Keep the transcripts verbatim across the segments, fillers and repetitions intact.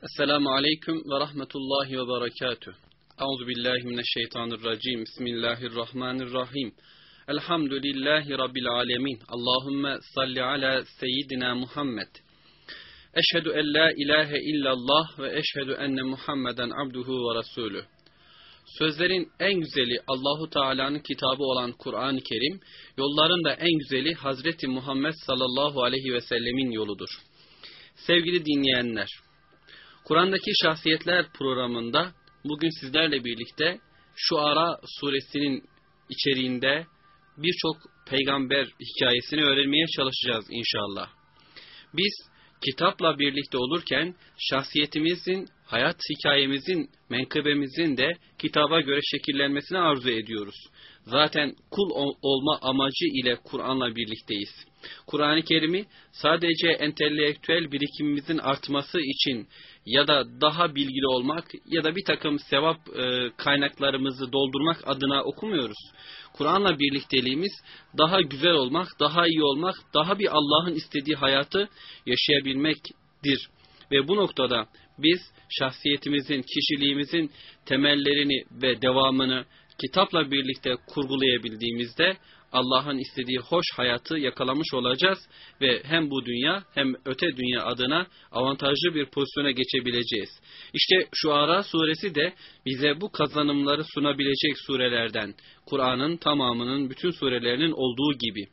Esselamu Aleyküm ve Rahmetullahi ve Berekatuhu. Euzu billahi mineşşeytanirracim. Bismillahirrahmanirrahim. Elhamdülillahi Rabbil alemin. Allahümme salli ala seyyidina Muhammed. Eşhedü en la ilahe illallah ve eşhedü enne Muhammeden abduhu ve resulü. Sözlerin en güzeli Allahu Teala'nın kitabı olan Kur'an-ı Kerim, yolların da en güzeli Hazreti Muhammed sallallahu aleyhi ve sellemin yoludur. Sevgili dinleyenler, Kur'an'daki Şahsiyetler programında bugün sizlerle birlikte Şuara suresinin içeriğinde birçok peygamber hikayesini öğrenmeye çalışacağız inşallah. Biz kitapla birlikte olurken şahsiyetimizin, hayat hikayemizin, menkıbemizin de kitaba göre şekillenmesini arzu ediyoruz. Zaten kul olma amacı ile Kur'an'la birlikteyiz. Kur'an-ı Kerim'i sadece entelektüel birikimimizin artması için ya da daha bilgili olmak ya da bir takım sevap e, kaynaklarımızı doldurmak adına okumuyoruz. Kur'an'la birlikteliğimiz daha güzel olmak, daha iyi olmak, daha bir Allah'ın istediği hayatı yaşayabilmektir. Ve bu noktada biz şahsiyetimizin, kişiliğimizin temellerini ve devamını kitapla birlikte kurgulayabildiğimizde Allah'ın istediği hoş hayatı yakalamış olacağız ve hem bu dünya hem öte dünya adına avantajlı bir pozisyona geçebileceğiz. İşte Şuara suresi de bize bu kazanımları sunabilecek surelerden, Kur'an'ın tamamının bütün surelerinin olduğu gibi.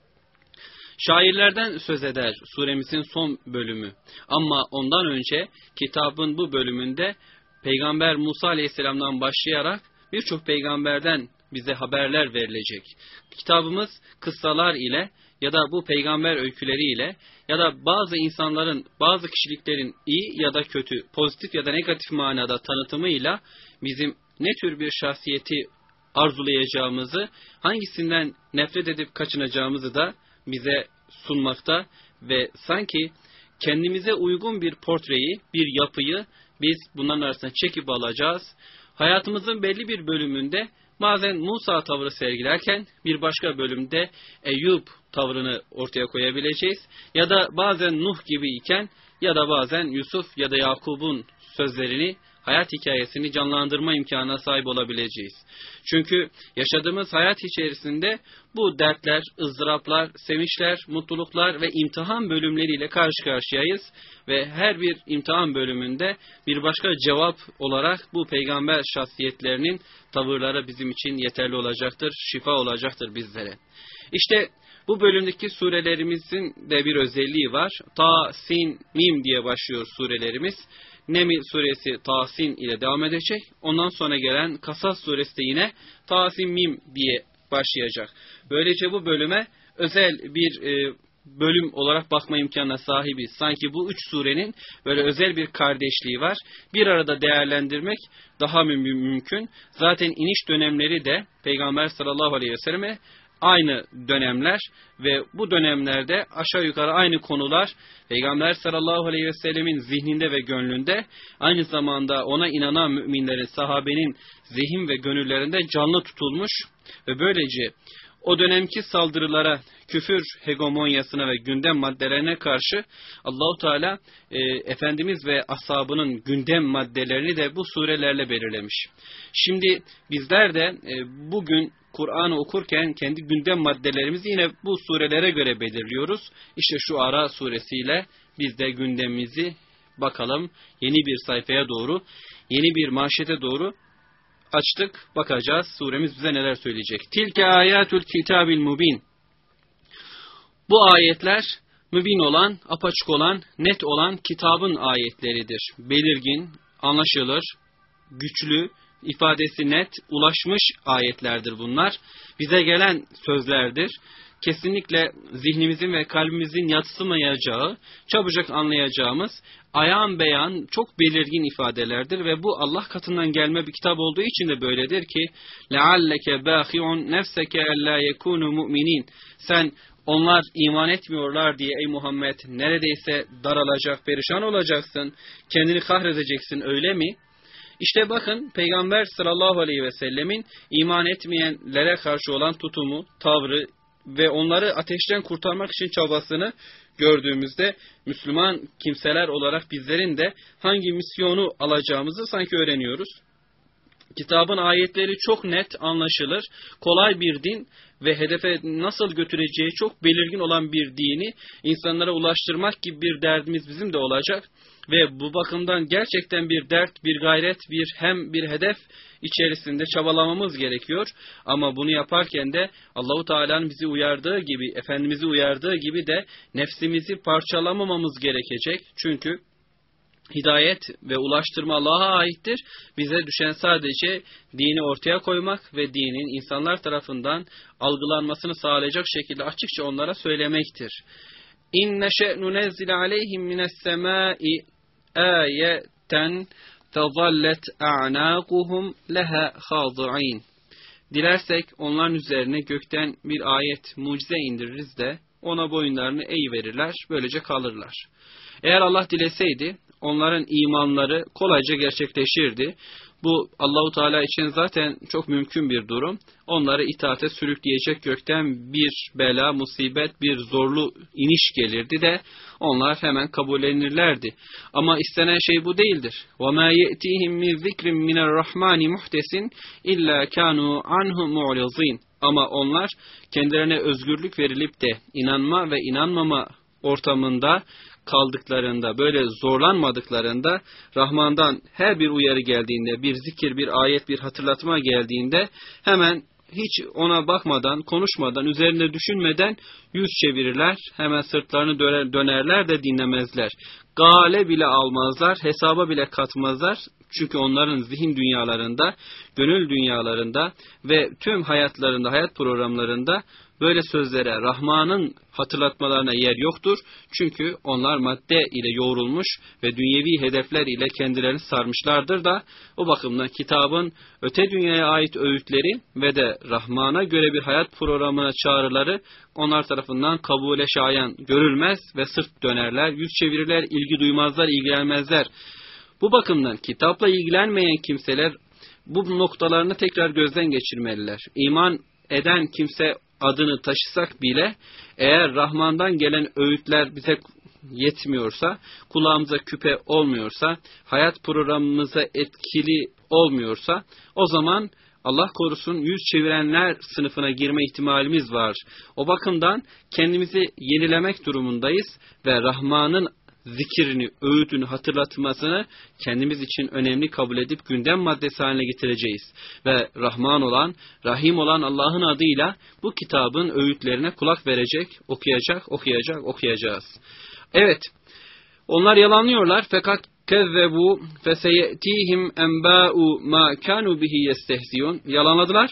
Şairlerden söz eder suremizin son bölümü. Ama ondan önce kitabın bu bölümünde Peygamber Musa Aleyhisselam'dan başlayarak birçok peygamberden bize haberler verilecek. Kitabımız kıssalar ile ya da bu peygamber öyküleri ile ya da bazı insanların, bazı kişiliklerin iyi ya da kötü, pozitif ya da negatif manada tanıtımıyla bizim ne tür bir şahsiyeti arzulayacağımızı, hangisinden nefret edip kaçınacağımızı da bize sunmakta ve sanki kendimize uygun bir portreyi, bir yapıyı biz bunların arasına çekip alacağız. Hayatımızın belli bir bölümünde bazen Musa tavrı sergilerken bir başka bölümde Eyüp tavrını ortaya koyabileceğiz. Ya da bazen Nuh gibi iken ya da bazen Yusuf ya da Yakub'un sözlerini, hayat hikayesini canlandırma imkanına sahip olabileceğiz. Çünkü yaşadığımız hayat içerisinde bu dertler, ızdıraplar, sevinçler, mutluluklar ve imtihan bölümleriyle karşı karşıyayız. Ve her bir imtihan bölümünde bir başka cevap olarak bu peygamber şahsiyetlerinin tavırları bizim için yeterli olacaktır, şifa olacaktır bizlere. İşte bu bölümdeki surelerimizin de bir özelliği var. Ta, Sin, Mim diye başlıyor surelerimiz. Neml suresi Tasin ile devam edecek. Ondan sonra gelen Kasas suresi de yine Tasin Mim diye başlayacak. Böylece bu bölüme özel bir e, bölüm olarak bakma imkanına sahibiz. Sanki bu üç surenin böyle özel bir kardeşliği var. Bir arada değerlendirmek daha mü mümkün. Zaten iniş dönemleri de Peygamber sallallahu aleyhi ve selleme aynı dönemler ve bu dönemlerde aşağı yukarı aynı konular Peygamber sallallahu aleyhi ve sellemin zihninde ve gönlünde, aynı zamanda ona inanan müminlerin, sahabenin zihin ve gönüllerinde canlı tutulmuş ve böylece o dönemki saldırılara, küfür hegemonyasına ve gündem maddelerine karşı Allahu Teala e, Efendimiz ve ashabının gündem maddelerini de bu surelerle belirlemiş. Şimdi bizler de e, bugün Kur'an'ı okurken kendi gündem maddelerimizi yine bu surelere göre belirliyoruz. İşte Şuara suresiyle biz de gündemimizi bakalım yeni bir sayfaya doğru, yeni bir manşete doğru açtık, bakacağız. Suremiz bize neler söyleyecek. Tilke ayatul kitabil mubin. Bu ayetler mübin olan, apaçık olan, net olan kitabın ayetleridir. Belirgin, anlaşılır, güçlü, ifadesi net, ulaşmış ayetlerdir bunlar. Bize gelen sözlerdir. Kesinlikle zihnimizin ve kalbimizin yadsımayacağı, çabucak anlayacağımız, ayan beyan, çok belirgin ifadelerdir ve bu Allah katından gelme bir kitap olduğu için de böyledir ki لَعَلَّكَ بَاخِعُنْ نَفْسَكَ أَلَّا يَكُونُوا مُؤْمِنِينَ. Sen onlar iman etmiyorlar diye ey Muhammed neredeyse daralacak, perişan olacaksın, kendini kahredeceksin, öyle mi? İşte bakın Peygamber sallallahu aleyhi ve sellemin iman etmeyenlere karşı olan tutumu, tavrı ve onları ateşten kurtarmak için çabasını gördüğümüzde Müslüman kimseler olarak bizlerin de hangi misyonu alacağımızı sanki öğreniyoruz. Kitabın ayetleri çok net anlaşılır, kolay bir din ve hedefe nasıl götüreceği çok belirgin olan bir dini insanlara ulaştırmak gibi bir derdimiz bizim de olacak. Ve bu bakımdan gerçekten bir dert, bir gayret, bir hem bir hedef içerisinde çabalamamız gerekiyor. Ama bunu yaparken de Allahu Teala'nın bizi uyardığı gibi, Efendimiz'i uyardığı gibi de nefsimizi parçalamamamız gerekecek. Çünkü hidayet ve ulaştırma Allah'a aittir. Bize düşen sadece dini ortaya koymak ve dinin insanlar tarafından algılanmasını sağlayacak şekilde açıkça onlara söylemektir. İnne şe'nu nezzile aleyhim mines semâi âyeten tezallet a'nâkuhum leha khâdı'în. Dilersek onların üzerine gökten bir ayet, mucize indiririz de ona boyunlarını eğiverirler, böylece kalırlar. Eğer Allah dileseydi onların imanları kolayca gerçekleşirdi. Bu Allahu Teala için zaten çok mümkün bir durum. Onları itaate sürükleyecek gökten bir bela, musibet, bir zorlu iniş gelirdi de onlar hemen kabullenirlerdi. Ama istenen şey bu değildir. وَمَا يَأْتِيهِمْ مِنْ ذِكْرٍ مِنَ الرَّحْمَانِ مُحْتَسٍ إِلَّا كَانُوا عَنْهُ مُعْرِضِينَ. Ama onlar kendilerine özgürlük verilip de inanma ve inanmama ortamında kaldıklarında, böyle zorlanmadıklarında, Rahman'dan her bir uyarı geldiğinde, bir zikir, bir ayet, bir hatırlatma geldiğinde hemen hiç ona bakmadan, konuşmadan, üzerinde düşünmeden yüz çevirirler, hemen sırtlarını döner, dönerler de dinlemezler. Gale bile almazlar, hesaba bile katmazlar. Çünkü onların zihin dünyalarında, gönül dünyalarında ve tüm hayatlarında, hayat programlarında böyle sözlere, Rahman'ın hatırlatmalarına yer yoktur. Çünkü onlar madde ile yoğrulmuş ve dünyevi hedefler ile kendilerini sarmışlardır da o bakımdan kitabın öte dünyaya ait öğütleri ve de Rahman'a göre bir hayat programına çağrıları onlar tarafından kabule şayan görülmez ve sırt dönerler, yüz çevirirler, ilgi duymazlar, ilgilenmezler. Bu bakımdan kitapla ilgilenmeyen kimseler bu noktalarını tekrar gözden geçirmeliler. İman eden kimse adını taşısak bile eğer Rahman'dan gelen öğütler bize yetmiyorsa, kulağımıza küpe olmuyorsa, hayat programımıza etkili olmuyorsa o zaman Allah korusun yüz çevirenler sınıfına girme ihtimalimiz var. O bakımdan kendimizi yenilemek durumundayız ve Rahman'ın zikirini, öğütünü, hatırlatmasını kendimiz için önemli kabul edip gündem maddesi haline getireceğiz. Ve Rahman olan, Rahim olan Allah'ın adıyla bu kitabın öğütlerine kulak verecek, okuyacak, okuyacak, okuyacağız. Evet, onlar yalanlıyorlar fakat kezzebu feseyetihim enba'u ma kanu bihi yestehziyun. Yalanladılar.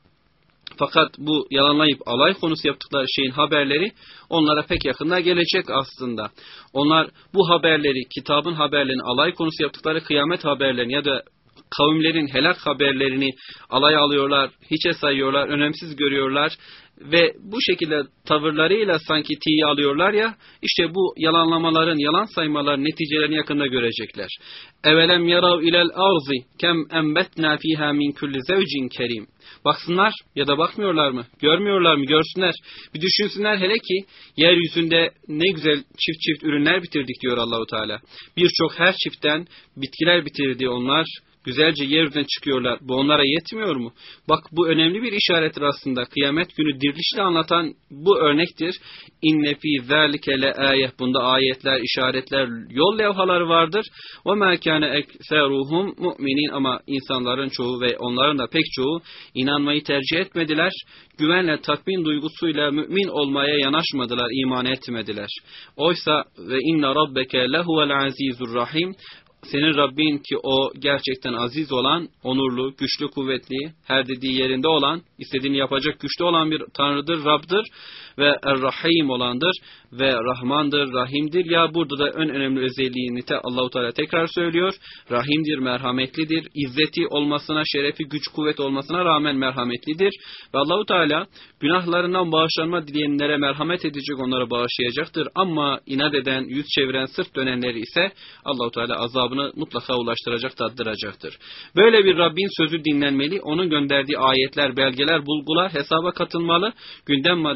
Fakat bu yalanlayıp alay konusu yaptıkları şeyin haberleri onlara pek yakında gelecek aslında. Onlar bu haberleri, kitabın haberlerini, alay konusu yaptıkları kıyamet haberlerini ya da kavimlerin helak haberlerini alay alıyorlar, hiçe sayıyorlar, önemsiz görüyorlar ve bu şekilde tavırlarıyla sanki tiye alıyorlar ya, işte bu yalanlamaların, yalan saymaların neticelerini yakında görecekler. Evelem yarav ilel arzi kem embetna fiha min kulli zevcin kerim. Baksınlar ya da bakmıyorlar mı? Görmüyorlar mı? Görsünler. Bir düşünsünler hele ki yeryüzünde ne güzel çift çift ürünler bitirdik diyor Allahu Teala. Birçok her çiftten bitkiler bitirdi onlar. Güzelce yeryüzüne çıkıyorlar. Bu onlara yetmiyor mu? Bak bu önemli bir işarettir aslında. Kıyamet günü dirilişle anlatan bu örnektir. İnne fî zâlike le âyeh. Bunda ayetler, işaretler, yol levhaları vardır. Ve mâ kâne ekseruhum mu'minin. Ama insanların çoğu ve onların da pek çoğu inanmayı tercih etmediler. Güvenle, tatmin duygusuyla mümin olmaya yanaşmadılar, iman etmediler. Oysa ve inne rabbeke lehuvel azîzur rahîm. Senin Rabbin ki o gerçekten aziz olan, onurlu, güçlü, kuvvetli, her dediği yerinde olan, istediğini yapacak güçlü olan bir Tanrı'dır, Rab'dır ve Er-Rahim olandır ve Rahmandır, Rahim'dir. Ya burada da en önemli özelliğini te Allahu Teala tekrar söylüyor. Rahim'dir, merhametlidir. İzzeti olmasına, şerefi, güç, kuvvet olmasına rağmen merhametlidir. Ve Allahu Teala günahlarından bağışlanma dileyenlere merhamet edecek, onları bağışlayacaktır. Ama inat eden, yüz çeviren, sırt dönenleri ise Allahu Teala azabını mutlaka ulaştıracak, tattıracaktır. Böyle bir Rabbin sözü dinlenmeli, onun gönderdiği ayetler, belgeler, bulgular hesaba katılmalı, gündem maddesi edilmeli.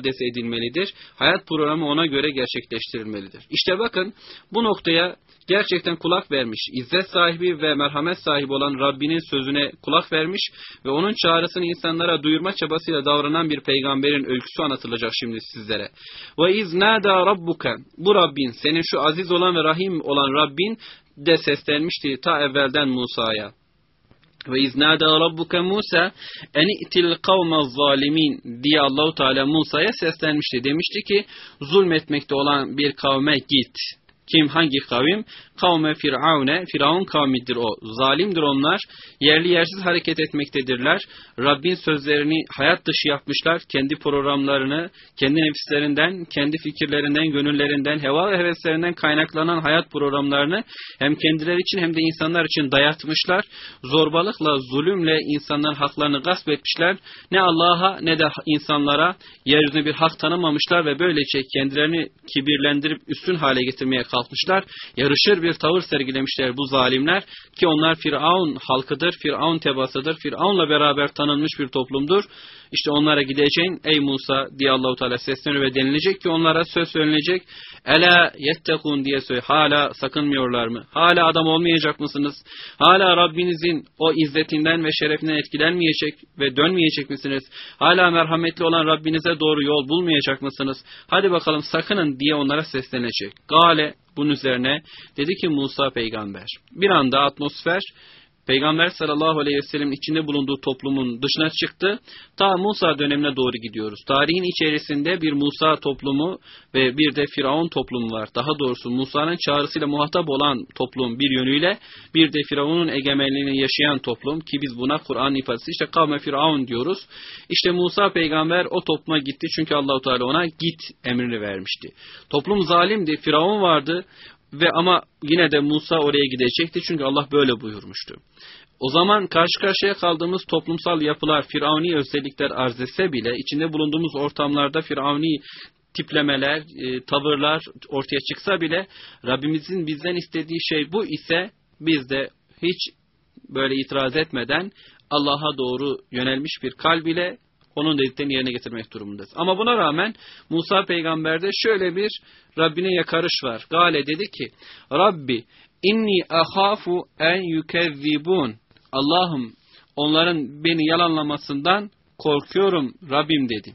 edilmelidir. Hayat programı ona göre gerçekleştirilmelidir. İşte bakın bu noktaya gerçekten kulak vermiş, izzet sahibi ve merhamet sahibi olan Rabbinin sözüne kulak vermiş ve onun çağrısını insanlara duyurma çabasıyla davranan bir peygamberin öyküsü anlatılacak şimdi sizlere. Ve iznâdâ rabbuke, bu Rabbin, senin şu aziz olan ve rahim olan Rabbin de seslenmişti ta evvelden Musa'ya. Ve iznâdâ rabbuke Musa eni'til kavmez zalimin diye Allahu Teala Musa'ya seslenmişti. Demişti ki zulmetmekte olan bir kavme git. Kim, hangi kavim? Kavme Firavune, Firavun kavmidir o. Zalimdir onlar. Yerli yersiz hareket etmektedirler. Rabbin sözlerini hayat dışı yapmışlar. Kendi programlarını, kendi nefislerinden, kendi fikirlerinden, gönüllerinden, heva ve heveslerinden kaynaklanan hayat programlarını hem kendileri için hem de insanlar için dayatmışlar. Zorbalıkla, zulümle insanların haklarını gasp etmişler. Ne Allah'a ne de insanlara yeryüzüne bir hak tanımamışlar ve böylece kendilerini kibirlendirip üstün hale getirmeye kalkmışlar. Yarışır bir tavır sergilemişler bu zalimler ki onlar Firavun halkıdır, Firavun tebaasıdır, Firavun'la beraber tanınmış bir toplumdur. İşte onlara gideceğin ey Musa diye Allahu Teala sesleniyor ve denilecek ki onlara söz söylenecek. Ela yettekun diye söyle. Hala sakınmıyorlar mı? Hala adam olmayacak mısınız? Hala Rabbinizin o izzetinden ve şerefinden etkilenmeyecek ve dönmeyecek misiniz? Hala merhametli olan Rabbinize doğru yol bulmayacak mısınız? Hadi bakalım sakının diye onlara seslenecek. Gale, bunun üzerine dedi ki Musa peygamber. Bir anda atmosfer Peygamber sallallahu aleyhi ve sellem'in içinde bulunduğu toplumun dışına çıktı. Ta Musa dönemine doğru gidiyoruz. Tarihin içerisinde bir Musa toplumu ve bir de Firavun toplumu var. Daha doğrusu Musa'nın çağrısıyla muhatap olan toplum bir yönüyle, bir de Firavun'un egemenliğini yaşayan toplum ki biz buna Kur'an ifadesi işte kavme Firavun diyoruz. İşte Musa peygamber o topluma gitti çünkü Allahu Teala ona git emrini vermişti. Toplum zalimdi, Firavun vardı. Ve ama yine de Musa oraya gidecekti çünkü Allah böyle buyurmuştu. O zaman karşı karşıya kaldığımız toplumsal yapılar Firavuni özellikler arz etse bile içinde bulunduğumuz ortamlarda Firavuni tiplemeler, e, tavırlar ortaya çıksa bile Rabbimizin bizden istediği şey bu ise biz de hiç böyle itiraz etmeden Allah'a doğru yönelmiş bir kalb ile onun dediklerini yerine getirmek durumundayız. Ama buna rağmen Musa peygamberde şöyle bir Rabbine yakarış var. Gale dedi ki Rabbi inni ahafu en yukezzibun. Allah'ım onların beni yalanlamasından korkuyorum Rabbim dedi.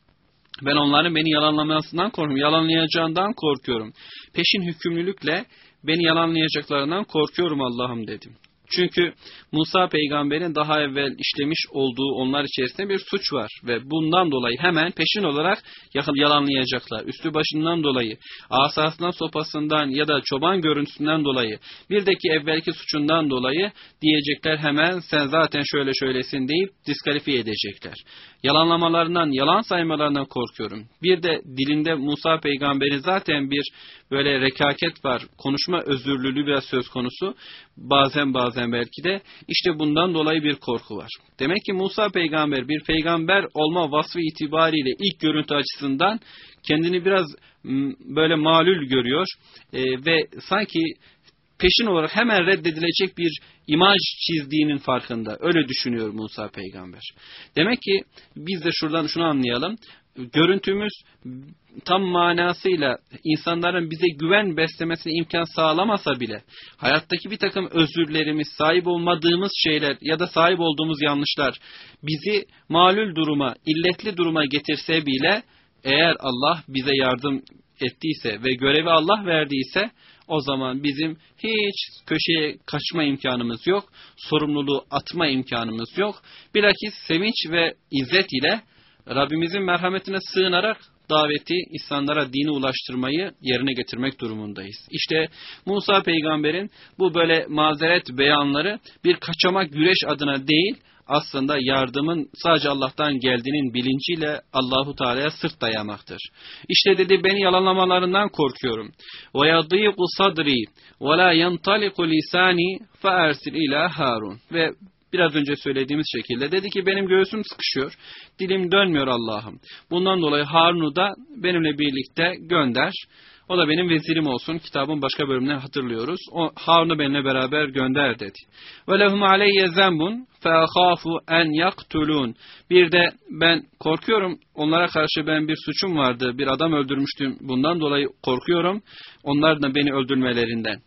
Ben onların beni yalanlamasından korkuyorum. Yalanlayacağından korkuyorum. Peşin hükümlülükle beni yalanlayacaklarından korkuyorum Allah'ım dedim. Çünkü Musa peygamberin daha evvel işlemiş olduğu onlar içerisinde bir suç var ve bundan dolayı hemen peşin olarak yalanlayacaklar. Üstü başından dolayı, asasından, sopasından ya da çoban görüntüsünden dolayı, bir de ki evvelki suçundan dolayı diyecekler hemen sen zaten şöyle şöylesin deyip diskalifiye edecekler. Yalanlamalarından, yalan saymalarından korkuyorum. Bir de dilinde Musa peygamberin zaten bir böyle rekaket var, konuşma özürlülüğü biraz söz konusu. Bazen bazen belki de işte bundan dolayı bir korku var. Demek ki Musa peygamber bir peygamber olma vasfı itibariyle ilk görüntü açısından kendini biraz böyle malul görüyor e, ve sanki peşin olarak hemen reddedilecek bir imaj çizdiğinin farkında. Öyle düşünüyor Musa peygamber. Demek ki biz de şuradan şunu anlayalım. Görüntümüz tam manasıyla insanların bize güven beslemesine imkan sağlamasa bile hayattaki bir takım özürlerimiz, sahip olmadığımız şeyler ya da sahip olduğumuz yanlışlar bizi malul duruma, illetli duruma getirse bile eğer Allah bize yardım ettiyse ve görevi Allah verdiyse o zaman bizim hiç köşeye kaçma imkanımız yok, sorumluluğu atma imkanımız yok. Bilakis sevinç ve izzet ile Rabbimizin merhametine sığınarak daveti, insanlara dini ulaştırmayı yerine getirmek durumundayız. İşte Musa peygamberin bu böyle mazeret beyanları bir kaçamak güreş adına değil, aslında yardımın sadece Allah'tan geldiğinin bilinciyle Allahu Teala'ya sırt dayamaktır. İşte dedi beni yalanlamalarından korkuyorum. Ve yadîku sadri ve la yantaliqu lisani fe ersil ila Harun. Ve biraz önce söylediğimiz şekilde dedi ki benim göğsüm sıkışıyor, dilim dönmüyor Allah'ım. Bundan dolayı Harun'u da benimle birlikte gönder. O da benim vezirim olsun. Kitabın başka bölümünde hatırlıyoruz. O Harun'u benimle beraber gönder dedi. Ve lehum aleyye zembun fe ahafu en yaktulun. Bir de ben korkuyorum. Onlara karşı ben bir suçum vardı. Bir adam öldürmüştüm. Bundan dolayı korkuyorum. Onlar da beni öldürmelerinden.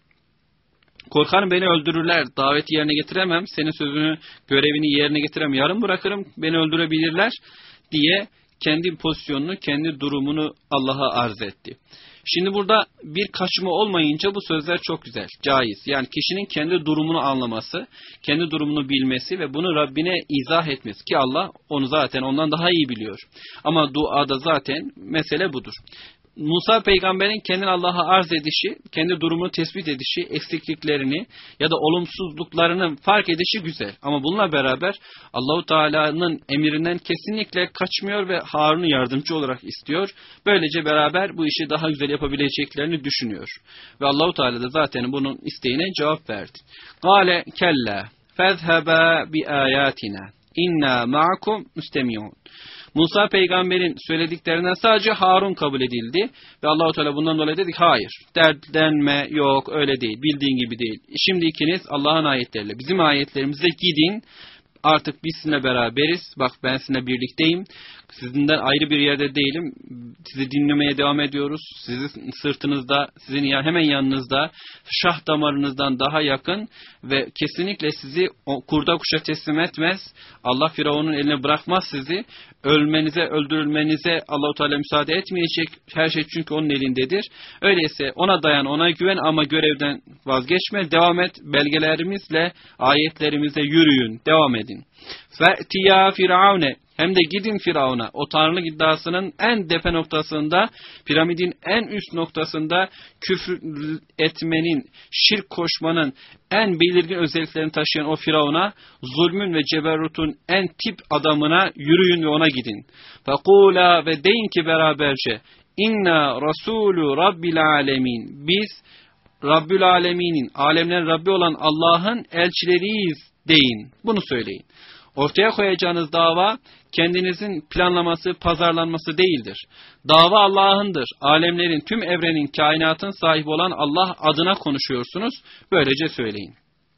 Korkarım beni öldürürler. Daveti yerine getiremem. Senin sözünü, görevini yerine getiremem. Yarım bırakırım. Beni öldürebilirler diye kendi pozisyonunu, kendi durumunu Allah'a arz etti. Şimdi burada bir kaçma olmayınca bu sözler çok güzel, caiz. Yani kişinin kendi durumunu anlaması, kendi durumunu bilmesi ve bunu Rabbine izah etmesi ki Allah onu zaten ondan daha iyi biliyor. Ama duada zaten mesele budur. Musa peygamberin kendini Allah'a arz edişi, kendi durumunu tespit edişi, eksikliklerini ya da olumsuzluklarını fark edişi güzel. Ama bununla beraber Allahu Teala'nın emrinden kesinlikle kaçmıyor ve Harun'u yardımcı olarak istiyor. Böylece beraber bu işi daha güzel yapabileceklerini düşünüyor. Ve Allahu Teala da zaten bunun isteğine cevap verdi. Kale kella fezheba bi ayatina inna ma'akum müstemiun. Musa peygamberin söylediklerinden sadece Harun kabul edildi ve Allahu Teala bundan dolayı dedik hayır, dertlenme yok, öyle değil, bildiğin gibi değil. Şimdi ikiniz Allah'ın ayetleriyle bizim ayetlerimize gidin, artık biz sizinle beraberiz, bak ben sizinle birlikteyim, sizinden ayrı bir yerde değilim, sizi dinlemeye devam ediyoruz, sizin sırtınızda, sizin hemen yanınızda, şah damarınızdan daha yakın ve kesinlikle sizi kurda kuşa teslim etmez, Allah Firavun'un eline bırakmaz sizi, ölmenize, öldürülmenize Allah-u Teala müsaade etmeyecek, her şey çünkü onun elindedir. Öyleyse ona dayan, ona güven ama görevden vazgeçme, devam et, belgelerimizle, ayetlerimizle yürüyün, devam edin. فَأْتِيَا فِرْعَوْنَ Hem de gidin Firavun'a, o tanrılık iddiasının en tepe noktasında, piramidin en üst noktasında küfür etmenin, şirk koşmanın en belirgin özelliklerini taşıyan o Firavun'a, zulmün ve ceberrutun en tip adamına yürüyün ve ona gidin. فَقُولَا Ve deyin ki beraberce, İnna Rasulü Rabbil Alemin. Biz Rabbül Alemin'in, alemlerin Rabbi olan Allah'ın elçileriyiz deyin. Bunu söyleyin. Ortaya koyacağınız dava kendinizin planlaması, pazarlanması değildir. Dava Allah'ındır. Alemlerin, tüm evrenin, kainatın sahibi olan Allah adına konuşuyorsunuz. Böylece söyleyin.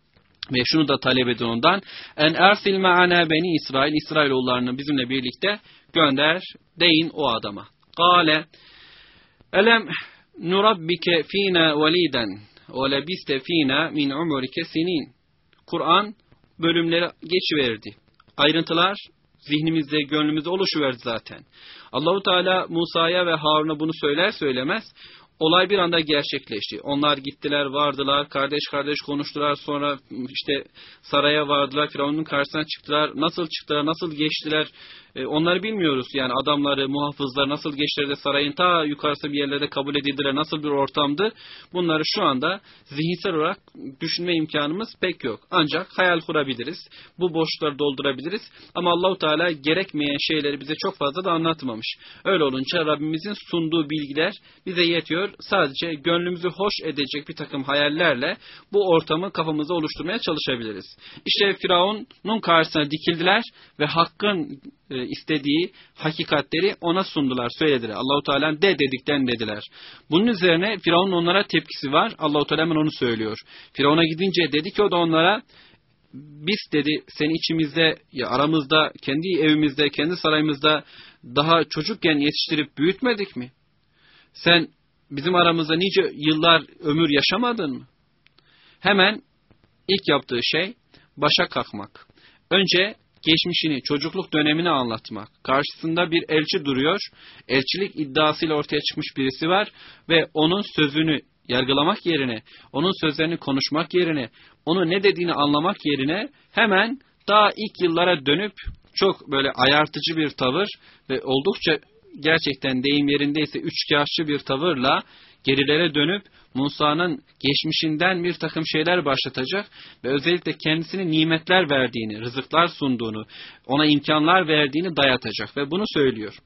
Ve şunu da talep edin ondan. En ersil ma'ana beni İsrail. İsrailoğullarını bizimle birlikte gönder deyin o adama. Kale elem nurabbike fina veliden ve lebiste fina min umrike sinin. Kur'an bölümleri geçiverdi. Ayrıntılar zihnimizde, gönlümüzde oluşuverdi zaten. Allahu Teala Musa'ya ve Harun'a bunu söyler söylemez olay bir anda gerçekleşti. Onlar gittiler, vardılar, kardeş kardeş konuştular, sonra işte saraya vardılar, Firavun'un karşısına çıktılar. Nasıl çıktılar, nasıl geçtiler? E, onları bilmiyoruz. Yani adamları, muhafızlar nasıl geçtiler de sarayın ta yukarısı bir yerlerde kabul edildiler, nasıl bir ortamdı? Bunları şu anda zihinsel olarak düşünme imkanımız pek yok. Ancak hayal kurabiliriz. Bu boşlukları doldurabiliriz. Ama Allahu Teala gerekmeyen şeyleri bize çok fazla da anlatmamış. Öyle olunca Rabbimizin sunduğu bilgiler bize yetiyor. Sadece gönlümüzü hoş edecek bir takım hayallerle bu ortamı kafamızda oluşturmaya çalışabiliriz. İşte Firavun'un karşısına dikildiler ve hakkın e, istediği hakikatleri ona sundular, söylediler. Allahu Teala de dedikten dediler. Bunun üzerine Firavun'un onlara tepkisi var. Allahu Teala hemen onu söylüyor. Firavun'a gidince dedi ki o da onlara, biz dedi seni içimizde, ya aramızda, kendi evimizde, kendi sarayımızda daha çocukken yetiştirip büyütmedik mi? Sen bizim aramızda nice yıllar ömür yaşamadın mı? Hemen ilk yaptığı şey başa kalkmak. Önce geçmişini, çocukluk dönemini anlatmak. Karşısında bir elçi duruyor. Elçilik iddiasıyla ortaya çıkmış birisi var ve onun sözünü yargılamak yerine, onun sözlerini konuşmak yerine, onu ne dediğini anlamak yerine hemen daha ilk yıllara dönüp çok böyle ayartıcı bir tavır ve oldukça gerçekten deyim yerindeyse üçkağıtçı bir tavırla gerilere dönüp Musa'nın geçmişinden bir takım şeyler başlatacak ve özellikle kendisine nimetler verdiğini, rızıklar sunduğunu, ona imkanlar verdiğini dayatacak ve bunu söylüyor.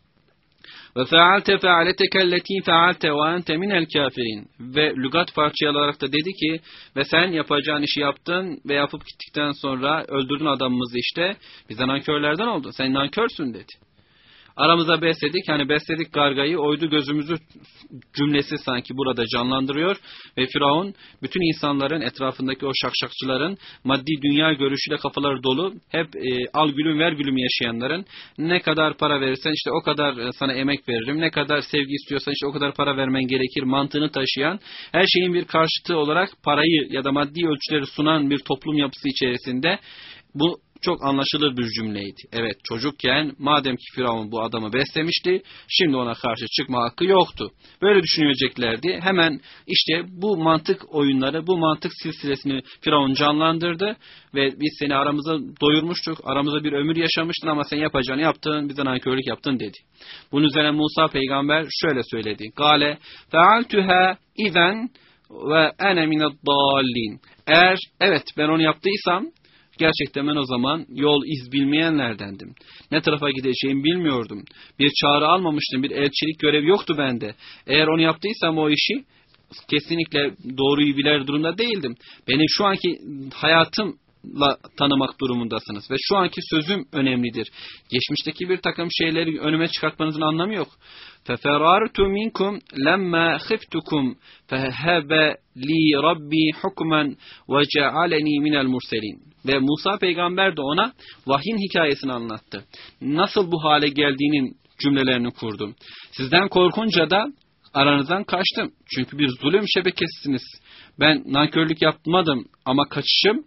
Ve fealte fealeteke fealte ve ente minel kafirin. Ve lügat parçayı alarak da dedi ki ve sen yapacağın işi yaptın ve yapıp gittikten sonra öldürdün adamımızı işte. Bize nankörlerden oldun. Sen nankörsün dedi. Aramıza besledik. Hani besledik gargayı, oydu gözümüzü cümlesi sanki burada canlandırıyor. Ve Firavun bütün insanların, etrafındaki o şakşakçıların, maddi dünya görüşüyle kafaları dolu, hep e, al gülüm ver gülüm yaşayanların, ne kadar para verirsen işte o kadar sana emek veririm, ne kadar sevgi istiyorsan işte o kadar para vermen gerekir mantığını taşıyan, her şeyin bir karşıtı olarak parayı ya da maddi ölçüleri sunan bir toplum yapısı içerisinde bu çok anlaşılır bir cümleydi. Evet, çocukken madem ki Firavun bu adamı beslemişti, şimdi ona karşı çıkma hakkı yoktu. Böyle düşüneceklerdi. Hemen işte bu mantık oyunları, bu mantık silsilesini Firavun canlandırdı ve biz seni aramıza doyurmuştuk, aramıza bir ömür yaşamıştın ama sen yapacağını yaptın, bize nankörlük yaptın dedi. Bunun üzerine Musa peygamber şöyle söyledi. Gale fealtuha izen ve ene mineddallin. Eğer evet ben onu yaptıysam, gerçekten ben o zaman yol iz bilmeyenlerdendim. Ne tarafa gideceğimi bilmiyordum. Bir çağrı almamıştım, bir elçilik görevi yoktu bende. Eğer onu yaptıysam o işi kesinlikle doğruyu bilir durumda değildim. Benim şu anki hayatımla tanımak durumundasınız ve şu anki sözüm önemlidir. Geçmişteki bir takım şeyleri önüme çıkartmanızın anlamı yok. فَفَرَارْتُ مِنْكُمْ لَمَّا خِفْتُكُمْ فَهَبَ لِي رَبِّي حُكْمًا وَجَعَلَنِي مِنَ الْمُرْسَلِينَ. Ve Musa peygamber de ona vahyin hikayesini anlattı. Nasıl bu hale geldiğinin cümlelerini kurdu. Sizden korkunca da aranızdan kaçtım. Çünkü bir zulüm şebekesisiniz. Ben nankörlük yapmadım ama kaçışım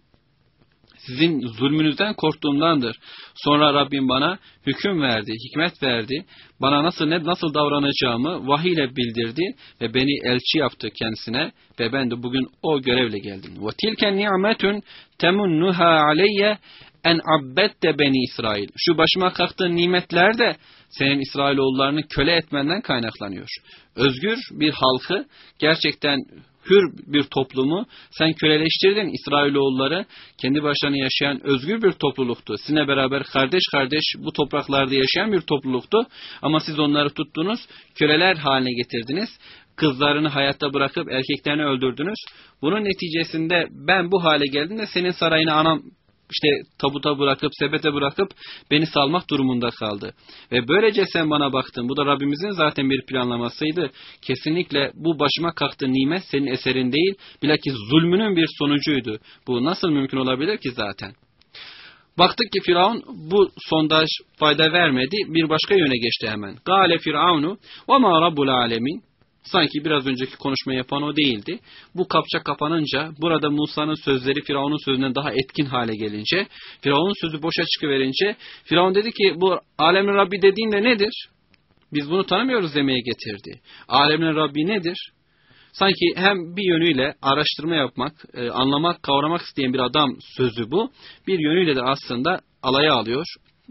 sizin zulmünüzden korktuğumdandır. Sonra Rabbim bana hüküm verdi, hikmet verdi. Bana nasıl ne nasıl davranacağımı vahiy ile bildirdi ve beni elçi yaptı kendisine ve ben de bugün o görevle geldim. Ve tilke ni'metun temunnuha aleyye en abbette beni İsrail. Şu başıma kalktığın nimetler de senin İsrailoğullarını köle etmenden kaynaklanıyor. Özgür bir halkı, gerçekten hür bir toplumu sen köleleştirdin. İsrailoğulları kendi başlarına yaşayan özgür bir topluluktu. Sizinle beraber kardeş kardeş bu topraklarda yaşayan bir topluluktu. Ama siz onları tuttunuz, köleler haline getirdiniz. Kızlarını hayatta bırakıp erkeklerini öldürdünüz. Bunun neticesinde ben bu hale geldim de senin sarayına anam İşte tabuta bırakıp, sepete bırakıp beni salmak durumunda kaldı. Ve böylece sen bana baktın. Bu da Rabbimizin zaten bir planlamasıydı. Kesinlikle bu başıma kalktığı nimet senin eserin değil, bilakis zulmünün bir sonucuydu. Bu nasıl mümkün olabilir ki zaten? Baktık ki Firavun bu sondaj fayda vermedi. Bir başka yöne geçti hemen. Gale Firavunu ve ma rabbul alemin. Sanki biraz önceki konuşma yapan o değildi. Bu kapça kapanınca, burada Musa'nın sözleri Firavun'un sözünden daha etkin hale gelince, Firavun'un sözü boşa çıkıverince, Firavun dedi ki bu alemin Rabbi dediğin de nedir? Biz bunu tanımıyoruz demeye getirdi. Alemin Rabbi nedir? Sanki hem bir yönüyle araştırma yapmak, anlamak, kavramak isteyen bir adam sözü bu. Bir yönüyle de aslında alaya alıyor.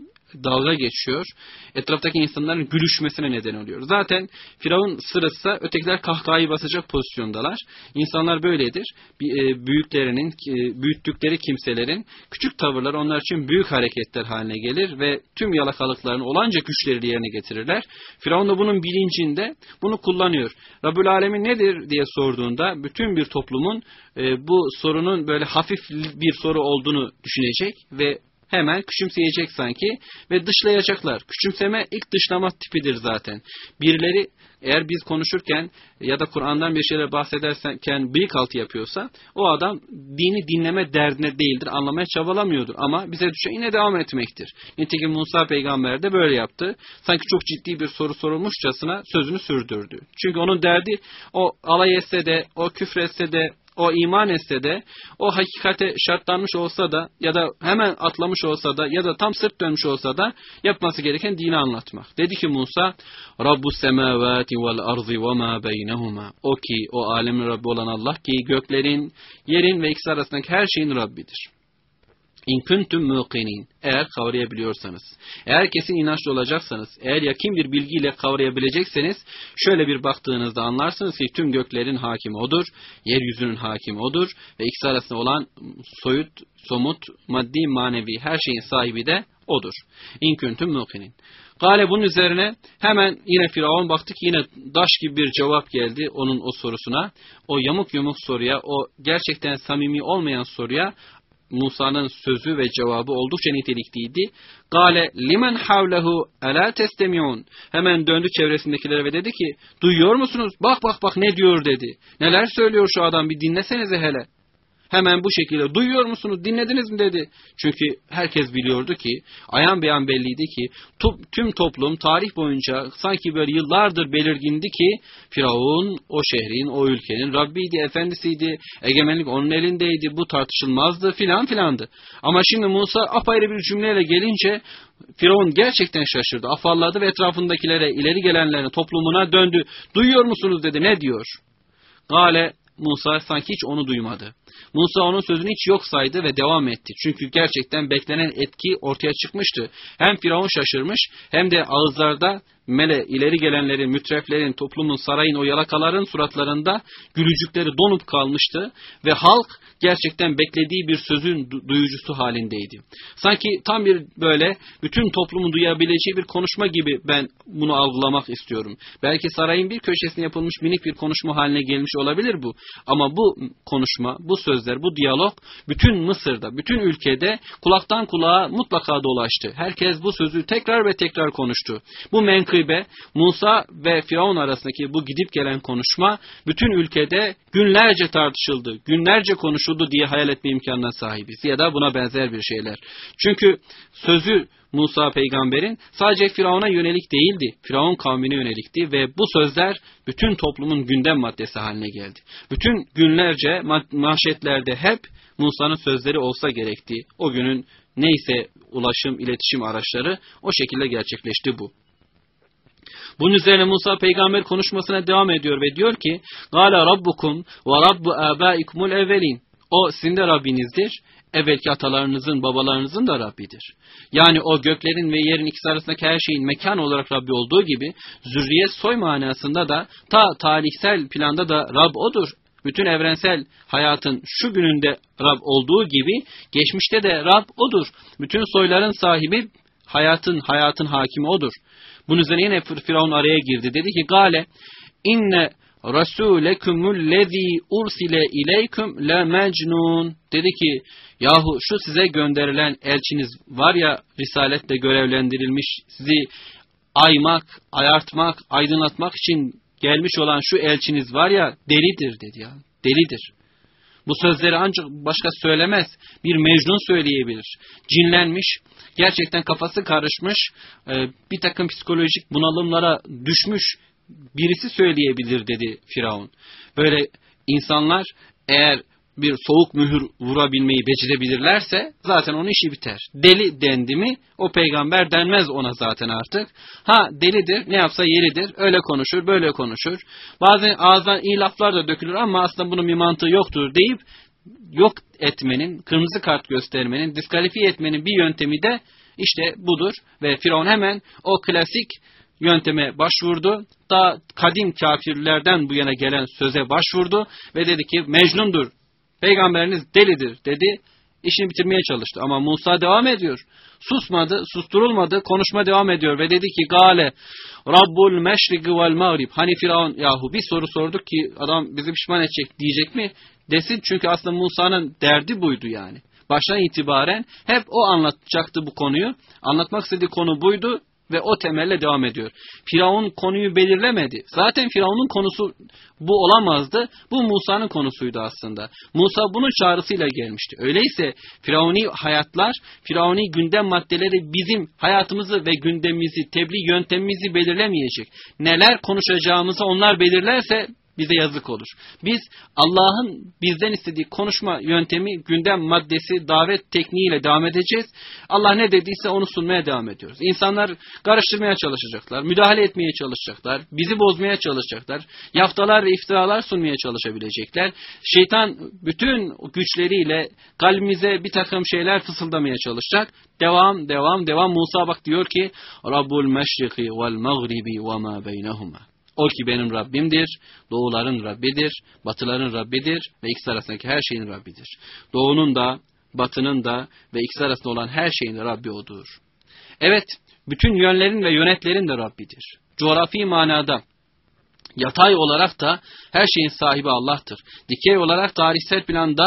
Dalga geçiyor. Etraftaki insanların gülüşmesine neden oluyor. Zaten Firavun sırası ötekiler kahkahayı basacak pozisyondalar. İnsanlar böyledir. Büyüklerinin, büyüttükleri kimselerin küçük tavırları onlar için büyük hareketler haline gelir ve tüm yalakalıklarını olanca güçleri yerine getirirler. Firavun da bunun bilincinde bunu kullanıyor. Rabbül Alemin nedir diye sorduğunda bütün bir toplumun bu sorunun böyle hafif bir soru olduğunu düşünecek ve hemen küçümseyecek sanki ve dışlayacaklar. Küçümseme ilk dışlama tipidir zaten. Birileri eğer biz konuşurken ya da Kur'an'dan bir şeyler bahsederken bıyık altı yapıyorsa o adam dini dinleme derdine değildir, anlamaya çabalamıyordur. Ama bize düşen yine devam etmektir. Nitekim Musa peygamber de böyle yaptı. Sanki çok ciddi bir soru sorulmuşçasına sözünü sürdürdü. Çünkü onun derdi o alay etse de, o küfretse de, o iman etse de, o hakikate şartlanmış olsa da ya da hemen atlamış olsa da ya da tam sırt dönmüş olsa da yapması gereken dini anlatmak. Dedi ki Musa, Rabbus semavati vel arzi ve ma beynehuma. O ki, o alemin Rabbi olan Allah ki göklerin, yerin ve ikisi arasındaki her şeyin Rabbidir. İn kuntum muqinin. Eğer kavrayabiliyorsanız, eğer kesin inançlı olacaksanız, eğer yakin bir bilgiyle kavrayabilecekseniz, şöyle bir baktığınızda anlarsınız ki tüm göklerin hakimi O'dur, yeryüzünün hakimi O'dur ve ikisi arasında olan soyut, somut, maddi, manevi her şeyin sahibi de O'dur. İn kuntum muqinin. Gale bunun üzerine hemen yine Firavun baktı ki yine daş gibi bir cevap geldi onun o sorusuna. O yamuk yumuk soruya, o gerçekten samimi olmayan soruya Musa'nın sözü ve cevabı oldukça nitelikliydi. Gale limen havlehu ala testemiun. Hemen döndü çevresindekilere ve dedi ki, duyuyor musunuz? Bak bak bak ne diyor dedi. Neler söylüyor şu adam, bir dinlesenize hele. Hemen bu şekilde, duyuyor musunuz, dinlediniz mi dedi. Çünkü herkes biliyordu ki, ayan beyan belliydi ki, tüm toplum tarih boyunca sanki böyle yıllardır belirgindi ki, Firavun o şehrin, o ülkenin Rabbiydi, efendisiydi, egemenlik onun elindeydi, bu tartışılmazdı filan filandı. Ama şimdi Musa apayrı bir cümleyle gelince, Firavun gerçekten şaşırdı, afalladı ve etrafındakilere, ileri gelenlerine, toplumuna döndü. Duyuyor musunuz dedi, ne diyor? Gale, Musa sanki hiç onu duymadı. Musa onun sözünü hiç yok saydı ve devam etti. Çünkü gerçekten beklenen etki ortaya çıkmıştı. Hem Firavun şaşırmış hem de ağızlarda mele, ileri gelenlerin, mütreflerin, toplumun, sarayın, o yalakaların suratlarında gülücükleri donup kalmıştı. Ve halk gerçekten beklediği bir sözün duyucusu halindeydi. Sanki tam bir böyle bütün toplumun duyabileceği bir konuşma gibi ben bunu algılamak istiyorum. Belki sarayın bir köşesine yapılmış minik bir konuşma haline gelmiş olabilir bu. Ama bu konuşma, bu sözler, bu diyalog bütün Mısır'da, bütün ülkede kulaktan kulağa mutlaka dolaştı. Herkes bu sözü tekrar ve tekrar konuştu. Bu menkıbe, Musa ve Firavun arasındaki bu gidip gelen konuşma bütün ülkede günlerce tartışıldı, günlerce konuşuldu diye hayal etme imkanına sahibiz. Ya da buna benzer bir şeyler. Çünkü sözü Musa peygamberin sadece Firavun'a yönelik değildi. Firavun kavmine yönelikti ve bu sözler bütün toplumun gündem maddesi haline geldi. Bütün günlerce manşetlerde hep Musa'nın sözleri olsa gerekti. O günün neyse ulaşım, iletişim araçları o şekilde gerçekleşti bu. Bunun üzerine Musa peygamber konuşmasına devam ediyor ve diyor ki: "Gâle rabbukum ve rabbu âbâikumul evvelin." O sizin de Rabbinizdir, evvelki atalarınızın, babalarınızın da Rabbidir. Yani o göklerin ve yerin ikisi arasındaki her şeyin mekan olarak Rabbi olduğu gibi, zürriyet soy manasında da ta tarihsel planda da Rab O'dur. Bütün evrensel hayatın şu gününde Rab olduğu gibi, geçmişte de Rab O'dur. Bütün soyların sahibi, hayatın hayatın hakimi O'dur. Bunun üzerine yine Firavun araya girdi. Dedi ki: "Gale inne rasûlekumullezî ursile ileyküm le mecnun." Dedi ki, yahu şu size gönderilen elçiniz var ya, risaletle görevlendirilmiş, sizi aymak, ayartmak, aydınlatmak için gelmiş olan şu elçiniz var ya, delidir dedi ya, delidir. Bu sözleri ancak başka söylemez, bir mecnun söyleyebilir. Cinlenmiş, gerçekten kafası karışmış, bir takım psikolojik bunalımlara düşmüş birisi söyleyebilir dedi Firavun. Böyle insanlar eğer bir soğuk mühür vurabilmeyi becerebilirlerse zaten onun işi biter. Deli dendi mi o peygamber denmez ona zaten artık. Ha delidir, ne yapsa yeridir, öyle konuşur, böyle konuşur. Bazen ağızdan iyi laflar da dökülür ama aslında bunun bir mantığı yoktur deyip yok etmenin, kırmızı kart göstermenin, diskalifiye etmenin bir yöntemi de işte budur. Ve Firavun hemen o klasik yönteme başvurdu. Daha kadim kafirlerden bu yana gelen söze başvurdu ve dedi ki mecnundur, peygamberiniz delidir dedi. İşini bitirmeye çalıştı ama Musa devam ediyor. Susmadı, susturulmadı, konuşma devam ediyor ve dedi ki: "Gale Rabbul meşriki vel mağrib." Hani Firavun yahu bir soru sorduk ki adam bizi pişman edecek diyecek mi? Desin, çünkü aslında Musa'nın derdi buydu yani. Baştan itibaren hep o anlatacaktı bu konuyu. Anlatmak istediği konu buydu ve o temelle devam ediyor. Firavun konuyu belirlemedi. Zaten Firavun'un konusu bu olamazdı. Bu Musa'nın konusuydu aslında. Musa bunun çağrısıyla gelmişti. Öyleyse Firavuni hayatlar, Firavuni gündem maddeleri bizim hayatımızı ve gündemimizi, tebliğ yöntemimizi belirlemeyecek. Neler konuşacağımızı onlar belirlerse bize yazık olur. Biz Allah'ın bizden istediği konuşma yöntemi, gündem maddesi, davet tekniğiyle devam edeceğiz. Allah ne dediyse onu sunmaya devam ediyoruz. İnsanlar karıştırmaya çalışacaklar, müdahale etmeye çalışacaklar, bizi bozmaya çalışacaklar, yaftalar ve iftiralar sunmaya çalışabilecekler. Şeytan bütün güçleriyle kalbimize bir takım şeyler fısıldamaya çalışacak. Devam, devam, devam. Musa bak diyor ki: "Rabbul meşriki vel mağribi ve ma beynehuma." O ki benim Rabbimdir, doğuların Rabbidir, batıların Rabbidir ve ikisi arasındaki her şeyin Rabbidir. Doğunun da, batının da ve ikisi arasında olan her şeyin Rabbi O'dur. Evet, bütün yönlerin ve yönetlerin de Rabbidir. Coğrafi manada, yatay olarak da her şeyin sahibi Allah'tır. Dikey olarak tarihsel planda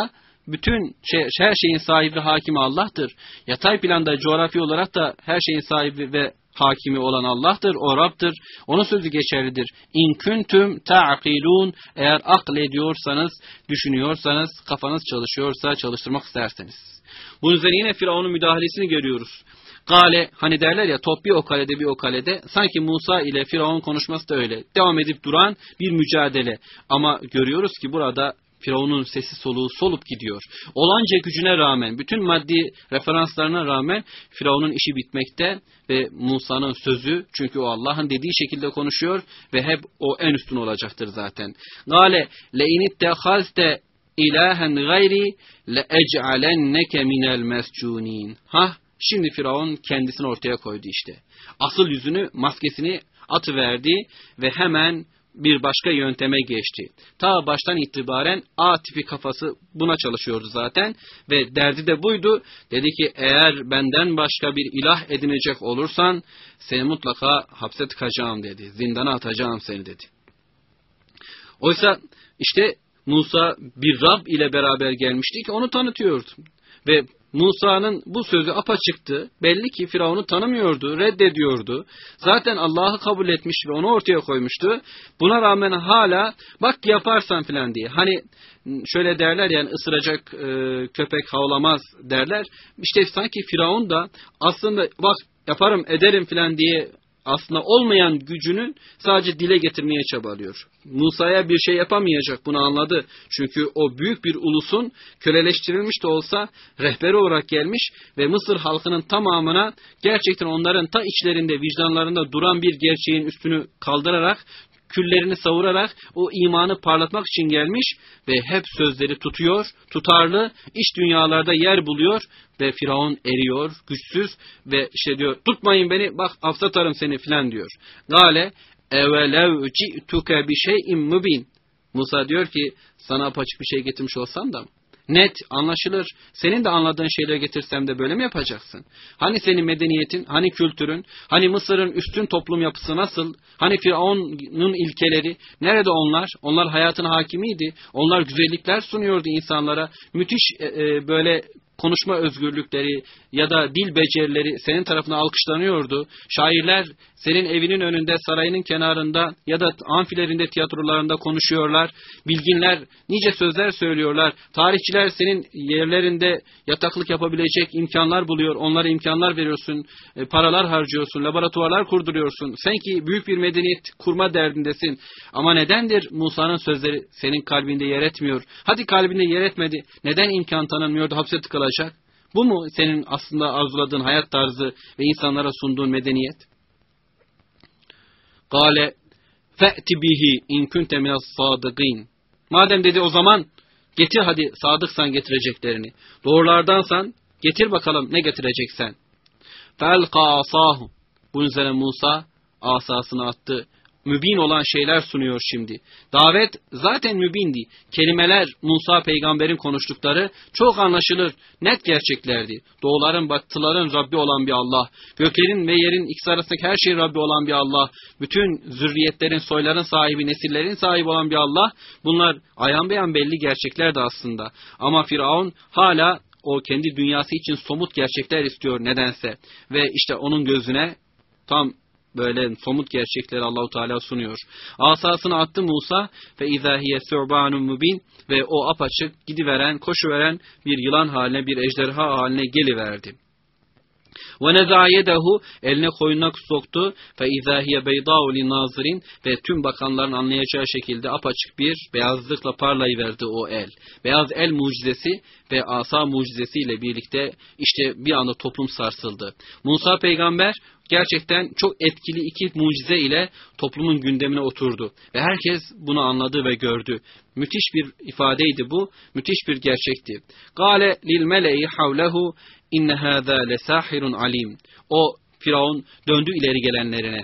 bütün şey, her şeyin sahibi, hakimi Allah'tır. Yatay planda, coğrafi olarak da her şeyin sahibi ve hakimi olan Allah'tır. O Rab'dır. Onun sözü geçerlidir. İn kuntum ta'qilun, eğer aklediyorsanız, düşünüyorsanız, kafanız çalışıyorsa, çalıştırmak isterseniz. Bunun üzerine yine Firavun'un müdahalesini görüyoruz. Gale, hani derler ya, top bir o kalede bir o kalede, sanki Musa ile Firavun konuşması da öyle. Devam edip duran bir mücadele. Ama görüyoruz ki burada Firavun'un sesi soluğu solup gidiyor. Olanca gücüne rağmen, bütün maddi referanslarına rağmen Firavun'un işi bitmekte ve Musa'nın sözü, çünkü o Allah'ın dediği şekilde konuşuyor ve hep o en üstün olacaktır zaten. Gale le inittehalte ilahen gayri le ec'alenneke minel mescunin. Ha, şimdi Firavun kendisini ortaya koydu işte. Asıl yüzünü, maskesini atıverdi ve hemen bir başka yönteme geçti. Ta baştan itibaren A tipi kafası buna çalışıyordu zaten ve derdi de buydu. Dedi ki, eğer benden başka bir ilah edinecek olursan seni mutlaka hapse tıkacağım dedi. Zindana atacağım seni dedi. Oysa işte Musa bir Rab ile beraber gelmişti ki onu tanıtıyordu. Ve Musa'nın bu sözü apaçıktı. Belli ki Firavun'u tanımıyordu, reddediyordu. Zaten Allah'ı kabul etmiş ve onu ortaya koymuştu. Buna rağmen hala bak yaparsan filan diye. Hani şöyle derler, yani ısıracak e, köpek havlamaz derler. İşte sanki Firavun da aslında bak yaparım ederim filan diye aslında olmayan gücünün sadece dile getirmeye çabalıyor. Musa'ya bir şey yapamayacak, bunu anladı. Çünkü o büyük bir ulusun köleleştirilmiş de olsa rehberi olarak gelmiş ve Mısır halkının tamamına gerçekten onların ta içlerinde, vicdanlarında duran bir gerçeğin üstünü kaldırarak, küllerini savurarak o imanı parlatmak için gelmiş ve hep sözleri tutuyor, tutarlı, iç dünyalarda yer buluyor ve Firavun eriyor, güçsüz ve işte diyor, tutmayın beni, bak hapsatarım seni filan diyor. Gale evelev ci'tuke bi şey'in mubin. Musa diyor ki, sana apaçık bir şey getirmiş olsam da mı? Net, anlaşılır. Senin de anladığın şeyleri getirsem de böyle mi yapacaksın? Hani senin medeniyetin, hani kültürün, hani Mısır'ın üstün toplum yapısı nasıl? Hani Firavun'un ilkeleri, nerede onlar? Onlar hayatın hakimiydi. Onlar güzellikler sunuyordu insanlara. Müthiş e, e, böyle konuşma özgürlükleri ya da dil becerileri senin tarafına alkışlanıyordu. Şairler senin evinin önünde, sarayının kenarında ya da amfilerinde, tiyatrolarında konuşuyorlar. Bilginler nice sözler söylüyorlar. Tarihçiler senin yerlerinde yataklık yapabilecek imkanlar buluyor. Onlara imkanlar veriyorsun. E, paralar harcıyorsun. Laboratuvarlar kurduruyorsun. Sen ki büyük bir medeniyet kurma derdindesin. Ama nedendir Musa'nın sözleri senin kalbinde yer etmiyor? Hadi kalbinde yer etmedi. Neden imkan tanınmıyordu? Hapse tıkılacak. Bu mu senin aslında arzuladığın hayat tarzı ve insanlara sunduğun medeniyet? Kale fe'ti bihi in kunte minas sadıgin. Madem dedi, o zaman getir hadi, sadıksan getireceklerini. Doğrulardansan getir bakalım ne getireceksen. Felqa asahu. Bunun üzerine Musa asasını attı. Mübin olan şeyler sunuyor şimdi. Davet zaten mübindi. Kelimeler, Musa peygamberin konuştukları çok anlaşılır, net gerçeklerdi. Doğuların, batıların Rabbi olan bir Allah, göklerin ve yerin ikisi arasındaki her şeyin Rabbi olan bir Allah, bütün zürriyetlerin, soyların sahibi, nesillerin sahibi olan bir Allah. Bunlar ayan beyan belli gerçeklerdi aslında. Ama Firavun hala o kendi dünyası için somut gerçekler istiyor nedense. Ve işte onun gözüne tam böyle somut gerçekleri Allahu Teala sunuyor. Asasını attı Musa ve izahiye su'banun mubin ve o apaçık gidiveren, koşuveren bir yılan haline, bir ejderha haline geliverdi. Ve neza yedehu, eline koyununa soktu fe izahiye beyda'u linnazirin ve tüm bakanların anlayacağı şekilde apaçık bir beyazlıkla parlayıverdi o el. Beyaz el mucizesi ve asa mucizesiyle birlikte işte bir anda toplum sarsıldı. Musa peygamber gerçekten çok etkili iki mucize ile toplumun gündemine oturdu. Ve herkes bunu anladı ve gördü. Müthiş bir ifadeydi bu, müthiş bir gerçekti. Gale lil mele'i havlehu inne hâzâ lesâhirun alim. O Firavun döndü ileri gelenlerine.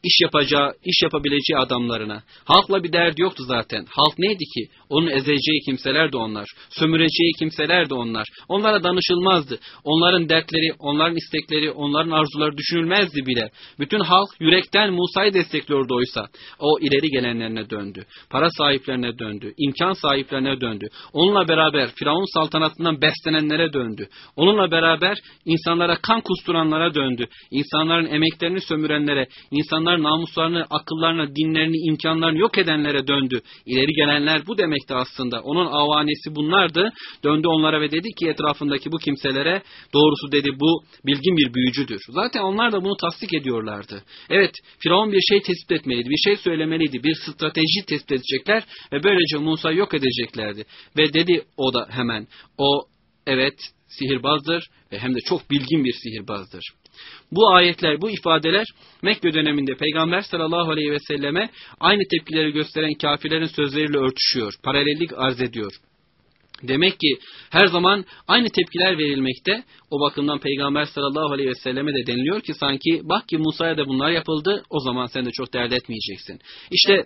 iş yapacağı, iş yapabileceği adamlarına. Halkla bir derdi yoktu zaten. Halk neydi ki? Onun ezeceği kimseler de onlar. Sömüreceği kimseler de onlar. Onlara danışılmazdı. Onların dertleri, onların istekleri, onların arzuları düşünülmezdi bile. Bütün halk yürekten Musa'yı destekliyordu oysa. O ileri gelenlerine döndü. Para sahiplerine döndü. İmkan sahiplerine döndü. Onunla beraber Firavun saltanatından beslenenlere döndü. Onunla beraber insanlara kan kusturanlara döndü. İnsanların emeklerini sömürenlere, insanların namuslarını, akıllarını, dinlerini, imkanlarını yok edenlere döndü. İleri gelenler bu demekti aslında. Onun avanesi bunlardı. Döndü onlara ve dedi ki etrafındaki bu kimselere, doğrusu dedi bu bilgin bir büyücüdür. Zaten onlar da bunu tasdik ediyorlardı. Evet, Firavun bir şey tespit etmeliydi, bir şey söylemeliydi, bir strateji tespit edecekler ve böylece Musa'yı yok edeceklerdi. Ve dedi o da hemen, o evet sihirbazdır ve hem de çok bilgin bir sihirbazdır. Bu ayetler, bu ifadeler Mekke döneminde Peygamber sallallahu aleyhi ve selleme aynı tepkileri gösteren kafirlerin sözleriyle örtüşüyor, paralellik arz ediyor. Demek ki her zaman aynı tepkiler verilmekte. O bakımdan Peygamber sallallahu aleyhi ve selleme de deniliyor ki sanki bak ki Musa'ya da bunlar yapıldı, o zaman sen de çok dert etmeyeceksin. İşte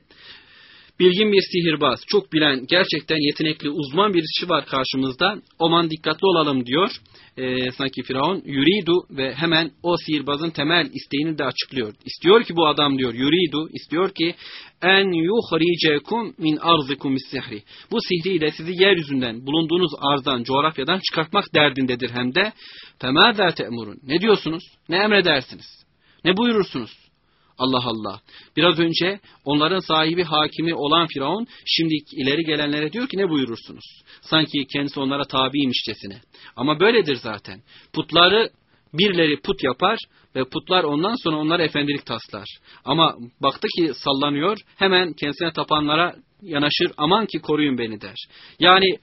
bilgin bir sihirbaz, çok bilen, gerçekten yetenekli, uzman birisi var karşımızda. Aman dikkatli olalım diyor. Ee, sanki Firavun yuridu ve hemen o sihirbazın temel isteğini de açıklıyor. İstiyor ki bu adam diyor, yuridu, istiyor ki en yuhricekum min arzikum bis-sihri. Bu sihriyle sizi yeryüzünden, bulunduğunuz arzdan, coğrafyadan çıkartmak derdindedir hem de. Femâzâ te'murun. Ne diyorsunuz? Ne emredersiniz? Ne buyurursunuz? Allah Allah. Biraz önce onların sahibi, hakimi olan Firavun şimdi ileri gelenlere diyor ki ne buyurursunuz? Sanki kendisi onlara tabiymişçesine. Ama böyledir zaten. Putları birileri put yapar ve putlar ondan sonra onlara efendilik taslar. Ama baktı ki sallanıyor, hemen kendisine tapanlara yanaşır, aman ki koruyun beni der. Yani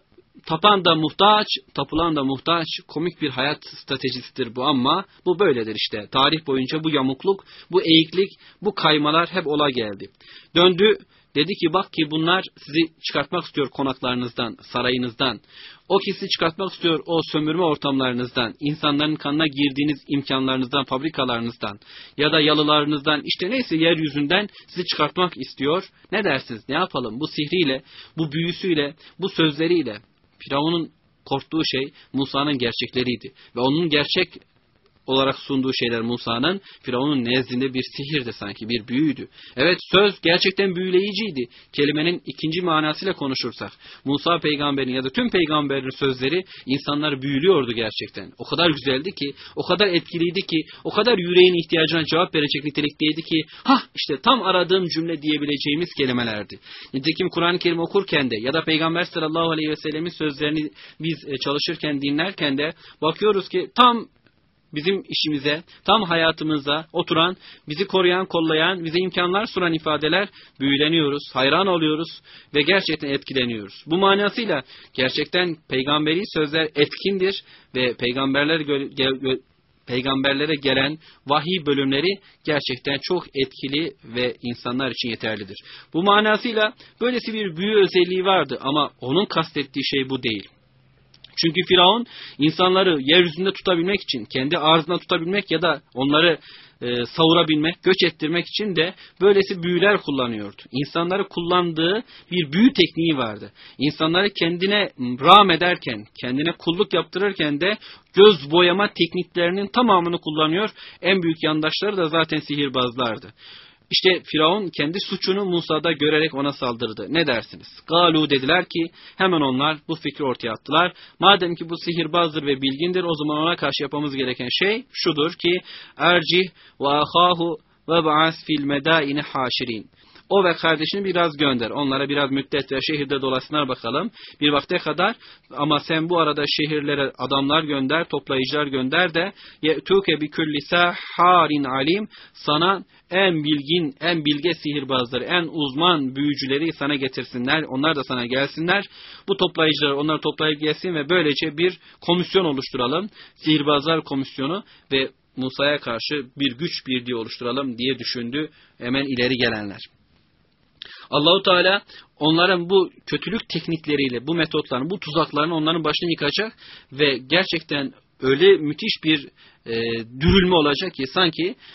tapan da muhtaç, tapılan da muhtaç, komik bir hayat stratejisidir bu ama bu böyledir işte. Tarih boyunca bu yamukluk, bu eğiklik, bu kaymalar hep ola geldi. Döndü, dedi ki bak ki bunlar sizi çıkartmak istiyor konaklarınızdan, sarayınızdan. O ki sizi çıkartmak istiyor o sömürme ortamlarınızdan, insanların kanına girdiğiniz imkanlarınızdan, fabrikalarınızdan ya da yalılarınızdan, işte neyse yeryüzünden sizi çıkartmak istiyor. Ne dersiniz, ne yapalım bu sihriyle, bu büyüsüyle, bu sözleriyle? Firavun'un korktuğu şey Musa'nın gerçekleriydi. Ve onun gerçek olarak sunduğu şeyler Musa'nın, Firavun'un nezdinde bir sihirdi sanki, bir büyüydü. Evet, söz gerçekten büyüleyiciydi. Kelimenin ikinci manasıyla konuşursak, Musa peygamberin ya da tüm peygamberin sözleri insanları büyülüyordu gerçekten. O kadar güzeldi ki, o kadar etkiliydi ki, o kadar yüreğin ihtiyacına cevap verecek nitelikteydi ki, hah işte tam aradığım cümle diyebileceğimiz kelimelerdi. Nitekim Kur'an-ı Kerim okurken de ya da Peygamber sallallahu aleyhi ve sellemin sözlerini biz çalışırken, dinlerken de bakıyoruz ki tam bizim işimize, tam hayatımıza oturan, bizi koruyan, kollayan, bize imkanlar sunan ifadeler, büyüleniyoruz, hayran oluyoruz ve gerçekten etkileniyoruz. Bu manasıyla gerçekten peygamberi sözler etkindir ve peygamberler gö- gö- peygamberlere gelen vahiy bölümleri gerçekten çok etkili ve insanlar için yeterlidir. Bu manasıyla böylesi bir büyü özelliği vardı ama onun kastettiği şey bu değil. Çünkü Firavun insanları yeryüzünde tutabilmek için, kendi arzına tutabilmek ya da onları e, savurabilmek, göç ettirmek için de böylesi büyüler kullanıyordu. İnsanları kullandığı bir büyü tekniği vardı. İnsanları kendine rağm ederken, kendine kulluk yaptırırken de göz boyama tekniklerinin tamamını kullanıyor. En büyük yandaşları da zaten sihirbazlardı. İşte Firavun kendi suçunu Musa'da görerek ona saldırdı. Ne dersiniz? Galu dediler ki hemen onlar bu fikri ortaya attılar. Madem ki bu sihirbazdır ve bilgindir o zaman ona karşı yapmamız gereken şey şudur ki ercih ve ahahu ve ba'as fil medaini haşirin. O ve kardeşini biraz gönder. Onlara biraz müddet ve şehirde dolasınlar bakalım. Bir vakte kadar ama sen bu arada şehirlere adamlar gönder, toplayıcılar gönder de ye'tuke bi kulli saharin alim, sana en bilgin, en bilge sihirbazları, en uzman büyücüleri sana getirsinler. Onlar da sana gelsinler. Bu toplayıcılar onları toplayıp gelsin ve böylece bir komisyon oluşturalım. Sihirbazlar komisyonu ve Musa'ya karşı bir güç birliği oluşturalım diye düşündü hemen ileri gelenler. Allahu Teala onların bu kötülük teknikleriyle, bu metotlarını, bu tuzaklarını onların başına yıkacak ve gerçekten öyle müthiş bir e, dürülme olacak ki sanki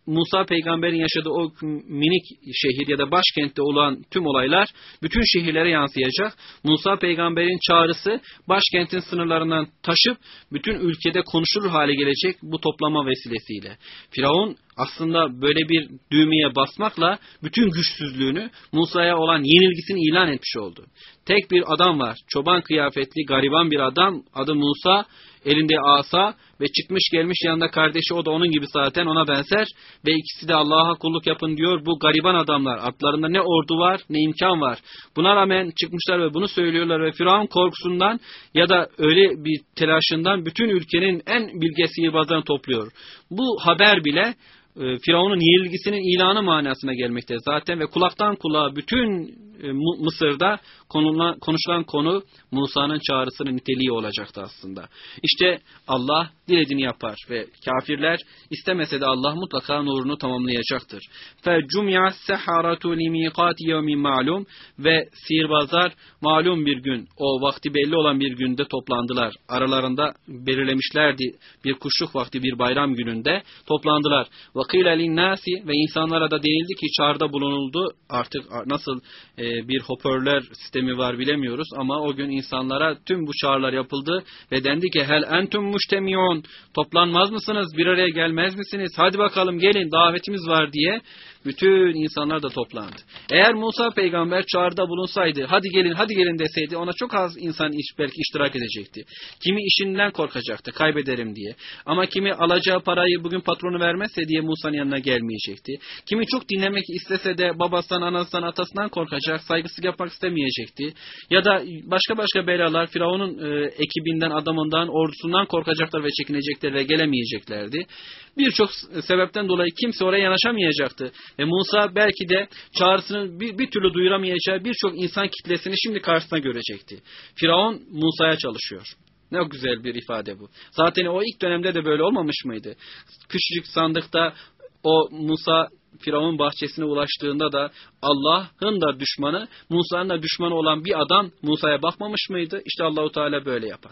Musa peygamberin yaşadığı o minik şehir ya da başkentte olan tüm olaylar bütün şehirlere yansıyacak. Musa peygamberin çağrısı başkentin sınırlarından taşıp bütün ülkede konuşulur hale gelecek bu toplama vesilesiyle. Firavun aslında böyle bir düğmeye basmakla bütün güçsüzlüğünü, Musa'ya olan yenilgisini ilan etmiş oldu. Tek bir adam var, çoban kıyafetli, gariban bir adam, adı Musa, elinde asa ve çıkmış gelmiş yanında kardeşi, o da onun gibi zaten, ona benzer ve ikisi de Allah'a kulluk yapın diyor. Bu gariban adamlar, altlarında ne ordu var ne imkan var. Buna rağmen çıkmışlar ve bunu söylüyorlar ve Firavun korkusundan ya da öyle bir telaşından bütün ülkenin en bilge sihirbazlarını topluyor. Bu haber bile Firavun'un yenilgisinin ilanı manasına gelmekte zaten ve kulaktan kulağa bütün Mısır'da konulan, konuşulan konu Musa'nın çağrısının niteliği olacaktı aslında. İşte Allah dilediğini yapar ve kafirler istemese de Allah mutlaka nurunu tamamlayacaktır. فَجُمْيَ السَّحَرَةُ لِمِيقَاتِ يَوْمٍ malum ve sihirbazlar malum bir gün, o vakti belli olan bir günde toplandılar. Aralarında belirlemişlerdi, bir kuşluk vakti, bir bayram gününde toplandılar. وَقِيلَ لِلنَّاسِ ve insanlara da denildi ki çağrıda bulunuldu. Artık nasıl e, bir hoparlör sistemi var bilemiyoruz ama o gün insanlara tüm bu çağrılar yapıldı ve dendi ki hel entum mujtemiun, toplanmaz mısınız, bir araya gelmez misiniz, hadi bakalım gelin, davetimiz var diye bütün insanlar da toplandı. Eğer Musa peygamber çağrıda bulunsaydı, hadi gelin hadi gelin deseydi, ona çok az insan iş, belki iştirak edecekti. Kimi işinden korkacaktı, kaybederim diye. Ama kimi alacağı parayı bugün patronu vermezse diye Musa'nın yanına gelmeyecekti. Kimi çok dinlemek istese de babasından, anasından, atasından korkacak, saygısızlık yapmak istemeyecekti. Ya da başka başka belalar, Firavun'un e, ekibinden, adamından, ordusundan korkacaklar ve çekinecekler ve gelemeyeceklerdi. Birçok sebepten dolayı kimse oraya yanaşamayacaktı. Ve Musa belki de çağrısını bir, bir türlü duyuramayacağı birçok insan kitlesini şimdi karşısına görecekti. Firavun Musa'ya çalışıyor. Ne güzel bir ifade bu. Zaten o ilk dönemde de böyle olmamış mıydı? Küçücük sandıkta o Musa Firavun bahçesine ulaştığında da Allah'ın da düşmanı, Musa'nın da düşmanı olan bir adam Musa'ya bakmamış mıydı? İşte Allahu Teala böyle yapar.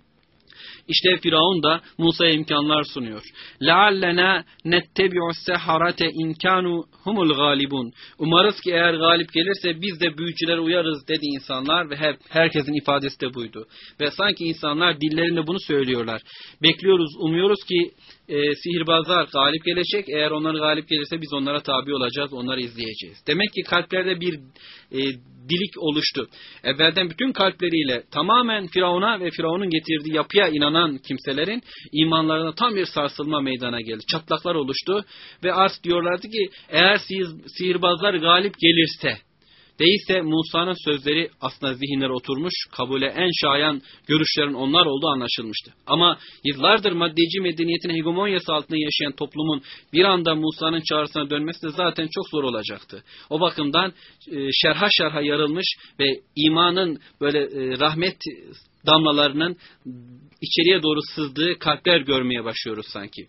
İşte Firavun da Musa'ya imkanlar sunuyor. لَعَلَّنَا نَتَّبِعُ السَّحَرَةَ اِنْ كَانُوا هُمُ الْغَالِبُونَ. Umarız ki eğer galip gelirse biz de büyücülere uyarız dedi insanlar ve her, herkesin ifadesi de buydu. Ve sanki insanlar dillerinde bunu söylüyorlar. Bekliyoruz, umuyoruz ki e, sihirbazlar galip gelecek. Eğer onlar galip gelirse biz onlara tabi olacağız, onları izleyeceğiz. Demek ki kalplerde bir e, dilik oluştu. Evvelden bütün kalpleriyle tamamen Firavun'a ve Firavun'un getirdiği yapıya inanan kimselerin imanlarına tam bir sarsılma meydana geldi. Çatlaklar oluştu ve artık diyorlardı ki eğer sihir, sihirbazlar galip gelirse, değilse Musa'nın sözleri aslında zihinlere oturmuş, kabule en şayan görüşlerin onlar olduğu anlaşılmıştı. Ama yıllardır maddeci medeniyetin hegemonyası altında yaşayan toplumun bir anda Musa'nın çağrısına dönmesi de zaten çok zor olacaktı. O bakımdan e, şerha şerha yarılmış ve imanın böyle e, rahmet damlalarının içeriye doğru sızdığı kalpler görmeye başlıyoruz sanki.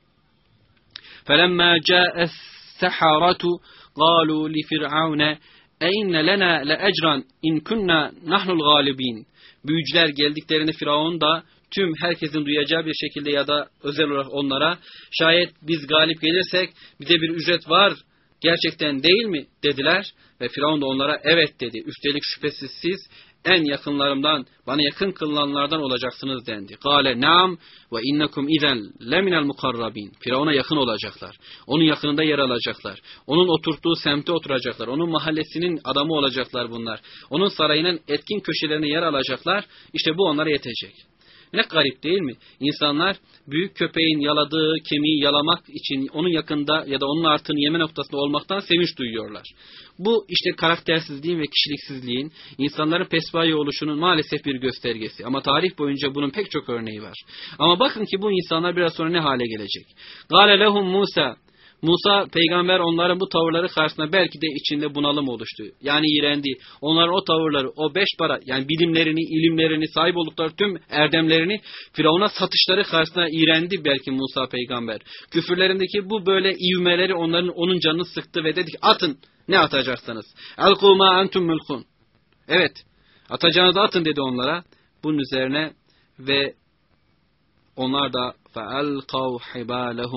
فَلَمَّا جَاءَ السَّحَرَةُ قَالُوا لِفِرْعَوْنَ اَيْنَ لَنَا لَاَجْرًا اِنْ كُنَّا نَحْنُ الْغَالِب۪ينَ. Büyücüler geldiklerini Firavun da tüm herkesin duyacağı bir şekilde ya da özel olarak onlara, şayet biz galip gelirsek bize bir ücret var, gerçekten değil mi dediler ve Firavun da onlara evet dedi. Üstelik şüphesiz siz en yakınlarımdan, bana yakın kılınanlardan olacaksınız dendi. Kâle naam ve innekum izen leminel mukarrabin. Firavun'a yakın olacaklar. Onun yakınında yer alacaklar. Onun oturttuğu semte oturacaklar. Onun mahallesinin adamı olacaklar bunlar. Onun sarayının etkin köşelerine yer alacaklar. İşte bu onlara yetecek. Ne garip değil mi? İnsanlar büyük köpeğin yaladığı kemiği yalamak için onun yakında ya da onun artığını yeme noktasında olmaktan sevinç duyuyorlar. Bu işte karaktersizliğin ve kişiliksizliğin, insanların pespaye oluşunun maalesef bir göstergesi. Ama tarih boyunca bunun pek çok örneği var. Ama bakın ki bu insanlar biraz sonra ne hale gelecek? Gâle lehum Musa. Musa peygamber onların bu tavırları karşısında belki de içinde bunalım oluştu. Yani iğrendi. Onların o tavırları, o beş para, yani bilimlerini, ilimlerini, sahip oldukları tüm erdemlerini Firavun'a satışları karşısında iğrendi belki Musa peygamber. Küfürlerindeki bu böyle ivmeleri onların onun canını sıktı ve dedi ki atın, ne atacaksınız? Elkû mâ entum mülkûn. Evet, atacağınızı atın dedi onlara. Bunun üzerine ve onlar da فَاَلْقَوْ حِبَالَهُمْ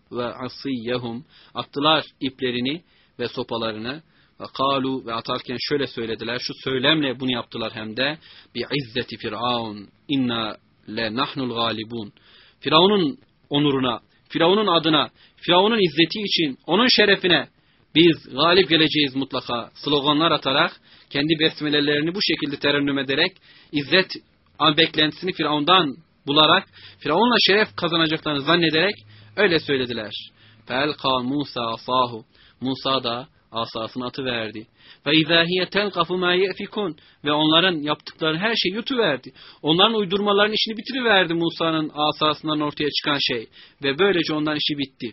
ve asiyehum. Attılar iplerini ve sopalarını. Ve kalu ve atarken şöyle söylediler. Şu söylemle bunu yaptılar hem de. Bi izzeti firavun inna le nahnul galibun. Firavun'un onuruna, Firavun'un adına, Firavun'un izzeti için, onun şerefine biz galip geleceğiz mutlaka sloganlar atarak, kendi besmelelerini bu şekilde terennüm ederek, izzet beklentisini Firavun'dan bularak, Firavun'la şeref kazanacaklarını zannederek öyle söylediler. Felqa Musa asahu. Musa da asasını atıverdi. Ve izâhiye telqafu mâ ye'fikun. Ve onların yaptıkları her şeyi yutuverdi. Onların uydurmaların işini bitiriverdi Musa'nın asasından ortaya çıkan şey. Ve böylece onların işi bitti.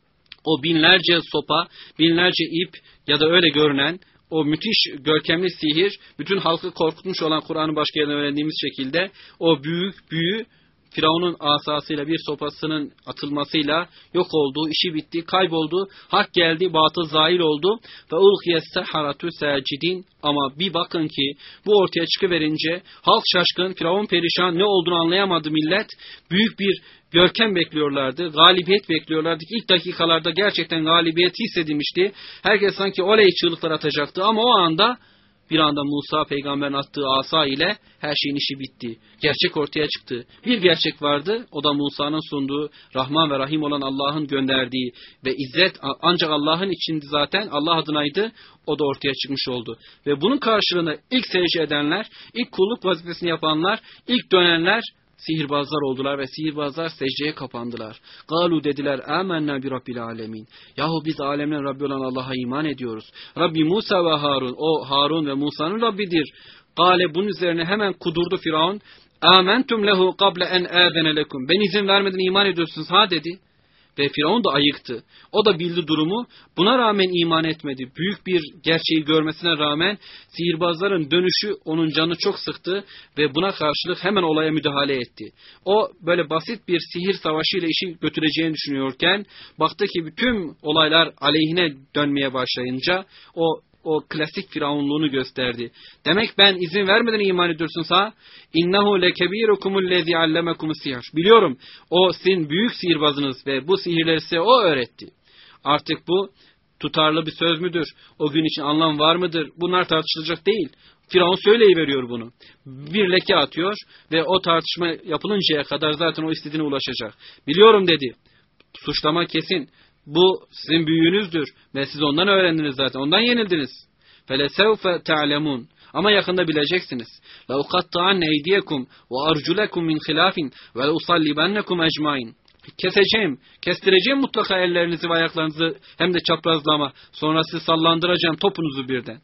O binlerce sopa, binlerce ip ya da öyle görünen o müthiş görkemli sihir, bütün halkı korkutmuş olan Kur'an'ın başka yerine öğrendiğimiz şekilde o büyük büyü Firavun'un asasıyla bir sopasının atılmasıyla yok oldu, işi bitti, kayboldu, hak geldi, batıl zahil oldu. Ve ulqiyes seharatu sacidin. Ama bir bakın ki bu ortaya çıkıverince halk şaşkın, Firavun perişan, ne olduğunu anlayamadı millet. Büyük bir görkem bekliyorlardı, galibiyet bekliyorlardı. İlk dakikalarda gerçekten galibiyet hissedilmişti. Herkes sanki oley çığlıklar atacaktı ama o anda bir anda Musa peygamberin attığı asa ile her şeyin işi bitti. Gerçek ortaya çıktı. Bir gerçek vardı. O da Musa'nın sunduğu, Rahman ve Rahim olan Allah'ın gönderdiği ve izzet ancak Allah'ın içindi zaten. Allah adınaydı. O da ortaya çıkmış oldu. Ve bunun karşılığında ilk secde edenler, ilk kulluk vazifesini yapanlar, ilk dönenler sihirbazlar oldular ve sihirbazlar secdeye kapandılar. Galu dediler, âmennâ bi rabbil âlemin. Yahu biz alemlerin Rabbi olan Allah'a iman ediyoruz. Rabbi Musa ve Harun. O Harun ve Musa'nın Rabbidir. Gale bunun üzerine hemen kudurdu Firavun. Âmentum lehu kable en âzene lekum. Ben izin vermeden iman ediyorsunuz ha dedi. Ve Firavun da ayıktı. O da bildi durumu. Buna rağmen iman etmedi. Büyük bir gerçeği görmesine rağmen sihirbazların dönüşü onun canı çok sıktı ve buna karşılık hemen olaya müdahale etti. O böyle basit bir sihir savaşıyla işi götüreceğini düşünüyorken baktı ki bütün olaylar aleyhine dönmeye başlayınca o o klasik firavunluğunu gösterdi. Demek ben izin vermeden iman ediyorsunuz ha? İnnehu lekebirukumul-lezî allemakumus sihr. Biliyorum o sizin büyük sihirbazınız ve bu sihirleri size o öğretti. Artık bu tutarlı bir söz müdür? O gün için anlam var mıdır? Bunlar tartışılacak değil. Firavun söyleyiveriyor bunu. Bir leke atıyor ve o tartışma yapılıncaya kadar zaten o istediğine ulaşacak. Biliyorum dedi. Suçlama kesin. Bu sizin büyüğünüzdür ve siz ondan öğrendiniz zaten. Ondan yenildiniz. فَلَسَوْفَ تَعْلَمُونَ. Ama yakında bileceksiniz. لَاُقَطَّعَنَّ اَيْدِيَكُمْ وَاَرْجُلَكُمْ مِنْ خِلَافٍ وَلَاُصَلِّبَنَّكُمْ اَجْمَعِينَ. Keseceğim, kestireceğim mutlaka ellerinizi ve ayaklarınızı hem de çaprazlama. Sonra sizi sallandıracağım topunuzu birden.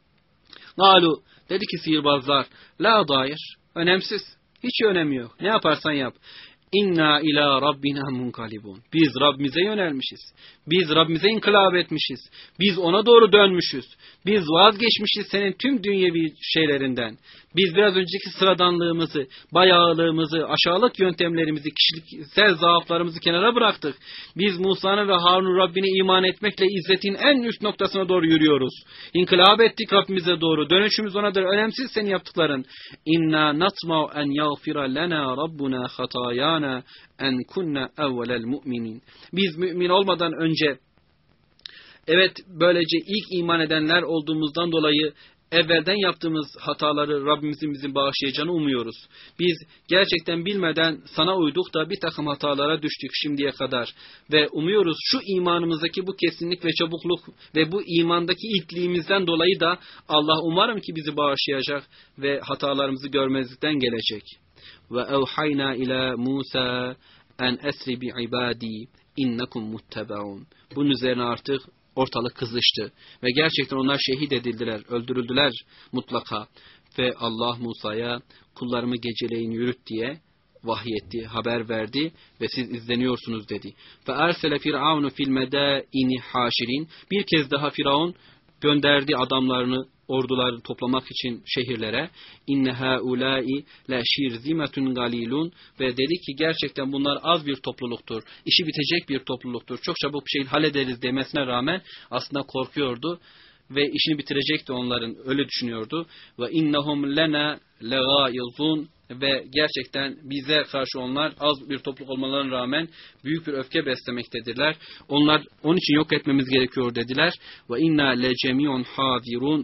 Galu dedi ki sihirbazlar, la dair, önemsiz, hiç önemi yok. Ne yaparsan yap. İnna ila rabbina munkalibun. Biz Rabbimize yönelmişiz. Biz Rabbimize inkılap etmişiz. Biz ona doğru dönmüşüz. Biz vazgeçmişiz senin tüm dünyevi şeylerinden. Biz biraz önceki sıradanlığımızı, bayağılığımızı, aşağılık yöntemlerimizi, kişiliksel zaaflarımızı kenara bıraktık. Biz Musa'nın ve Harun'un Rabbine iman etmekle izzetin en üst noktasına doğru yürüyoruz. İnkılap ettik Rabbimize doğru. Dönüşümüz onadır. Önemsiz senin yaptıkların. İnna natma'u en yaghfira lana rabbuna hatayana en kunna evvelel mu'minin. Biz mümin olmadan önce, evet böylece ilk iman edenler olduğumuzdan dolayı evvelden yaptığımız hataları Rabbimizin bizi bağışlayacağını umuyoruz. Biz gerçekten bilmeden sana uyduk da bir takım hatalara düştük şimdiye kadar. Ve umuyoruz şu imanımızdaki bu kesinlik ve çabukluk ve bu imandaki ilkliğimizden dolayı da Allah umarım ki bizi bağışlayacak ve hatalarımızı görmezlikten gelecek. Ve evhayna ila Musa en esri bi ibadi innekum muttabaun. Bunun üzerine artık ortalık kızıştı. Ve gerçekten onlar şehit edildiler, öldürüldüler mutlaka. Ve Allah Musa'ya kullarımı geceleyin yürüt diye vahyetti, haber verdi ve siz izleniyorsunuz dedi. Ve ersele firavunu fil medaini haşirin. Bir kez daha Firavun gönderdi adamlarını, orduları toplamak için şehirlere. İnne haulâi la şirzimetun galilun. Ve dedi ki gerçekten bunlar az bir topluluktur. İşi bitecek bir topluluktur. Çok çabuk bir şey hallederiz demesine rağmen aslında korkuyordu. Ve işini bitirecekti onların. Öyle düşünüyordu. Ve innehum lena legâizun. ve gerçekten bize karşı onlar az bir topluluk olmalarına rağmen büyük bir öfke beslemektedirler. Onlar onun için yok etmemiz gerekiyor dediler. Ve inna lecemiun hadirun.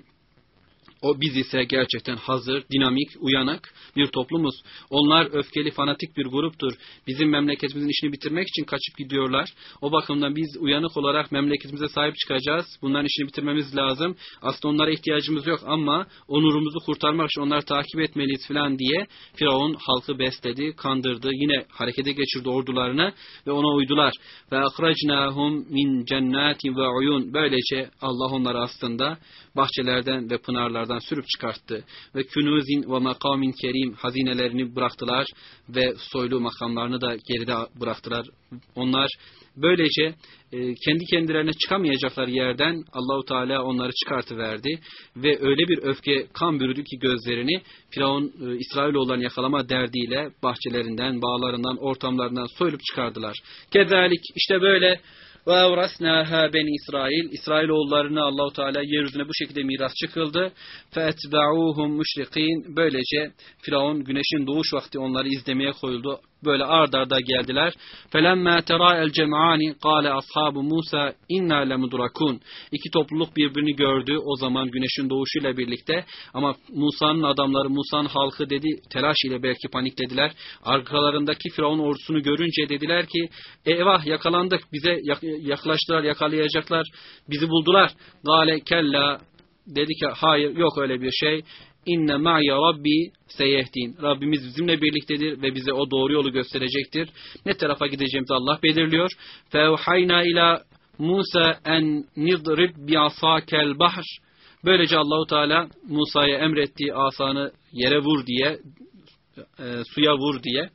O biz ise gerçekten hazır, dinamik, uyanık bir toplumuz. Onlar öfkeli, fanatik bir gruptur. Bizim memleketimizin işini bitirmek için kaçıp gidiyorlar. O bakımdan biz uyanık olarak memleketimize sahip çıkacağız. Bunların işini bitirmemiz lazım. Aslında onlara ihtiyacımız yok ama onurumuzu kurtarmak için onları takip etmeliyiz falan diye Firavun halkı besledi, kandırdı. Yine harekete geçirdi ordularını ve ona uydular. Ve akracnahum min cennetin ve uyun. Böylece Allah onları aslında bahçelerden ve pınarlardan sürüp çıkarttı. Ve künuzin ve makamin kerim hazinelerini bıraktılar ve soylu makamlarını da geride bıraktılar. Onlar böylece e, kendi kendilerine çıkamayacakları yerden Allahu Teala onları çıkartıverdi ve öyle bir öfke kan bürüdü ki gözlerini Firavun e, İsrailoğullarını yakalama derdiyle bahçelerinden, bağlarından, ortamlarından soyulup çıkardılar. Kezalik işte böyle ve evrasnaha beni İsrail. İsrailoğullarını Allahu Teala yeryüzüne bu şekilde mirasçı kıldı. Fetba'uhum müşrikin. Böylece Firavun güneşin doğuş vakti onları izlemeye koyuldu. Böyle ard arda geldiler. Felemma tera'el cem'ani kâle ashabu Musa inna lemudrakun. İki topluluk birbirini gördü o zaman güneşin doğuşuyla birlikte. Ama Musa'nın adamları, Musa'nın halkı dedi telaş ile belki paniklediler. Arkalarındaki Firavun ordusunu görünce dediler ki eyvah yakalandık, bize yaklaştılar, yakalayacaklar, bizi buldular. Gâle kella, dedi ki hayır, yok öyle bir şey. İnne ma'ya rabbi seyehdin. Rabbimiz bizimle birliktedir ve bize o doğru yolu gösterecektir. Ne tarafa gideceğimizi Allah belirliyor. Fevhayna ila Musa en nidrib bi'asakel bahr. Böylece Allahu Teala Musa'ya emrettiği asanı yere vur diye, e, suya vur diye.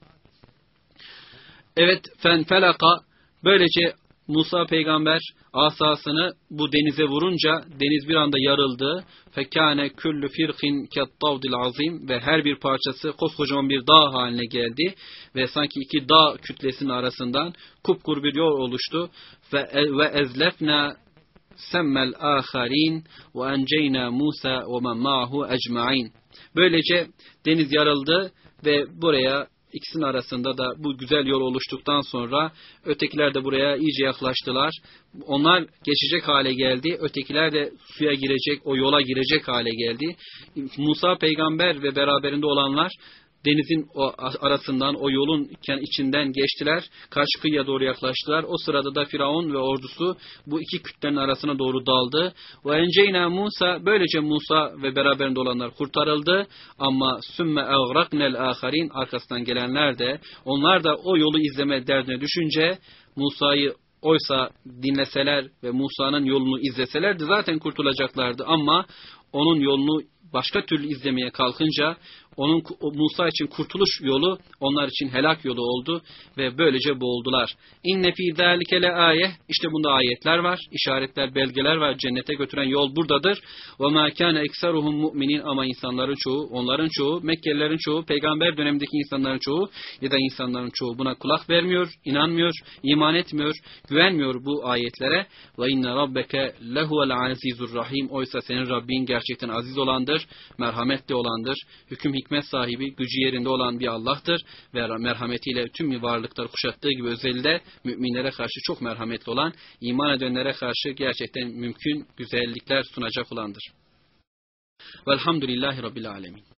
Evet, fen felaka. Böylece Musa peygamber asasını bu denize vurunca deniz bir anda yarıldı. Fekâne küllü firkin kettavdil azim. Ve her bir parçası koskocaman bir dağ haline geldi. Ve sanki iki dağ kütlesinin arasından kupkuru bir yol oluştu. Ve ezlefna semmel âkharîn ve enceyna Musa ve men ma'hu ecma'in. Böylece deniz yarıldı ve buraya İkisinin arasında da bu güzel yol oluştuktan sonra ötekiler de buraya iyice yaklaştılar. Onlar geçecek hale geldi. Ötekiler de suya girecek, o yola girecek hale geldi. Musa peygamber ve beraberinde olanlar denizin o arasından, o yolun içinden geçtiler. Karşı kıyıya doğru yaklaştılar. O sırada da Firavun ve ordusu bu iki kütlenin arasına doğru daldı. Ve enceyna Musa, böylece Musa ve beraberinde olanlar kurtarıldı. Ama sümme eğraknel âkharin, arkasından gelenler de, onlar da o yolu izleme derdine düşünce Musa'yı oysa dinleseler ve Musa'nın yolunu izleselerdi zaten kurtulacaklardı. Ama onun yolunu başka türlü izlemeye kalkınca onun Musa için kurtuluş yolu onlar için helak yolu oldu ve böylece boğuldular. İnne fî zâlike le âye. İşte bunda ayetler var, işaretler, belgeler var. Cennete götüren yol buradadır. Ve mâ kâne ekseruhum mu'minin. Ama insanların çoğu, onların çoğu, Mekkelilerin çoğu, peygamber dönemindeki insanların çoğu ya da insanların çoğu buna kulak vermiyor, inanmıyor, iman etmiyor, güvenmiyor bu ayetlere. Ve inne rabbeke lehuvel azizur rahim. Oysa senin Rabbin gerçekten aziz olandır, merhametli olandır, hüküm hikmet sahibi, gücü yerinde olan bir Allah'tır ve merhametiyle tüm varlıkları kuşattığı gibi özellikle müminlere karşı çok merhametli olan, iman edenlere karşı gerçekten mümkün güzellikler sunacak olandır. Velhamdülillahi Rabbil alemin.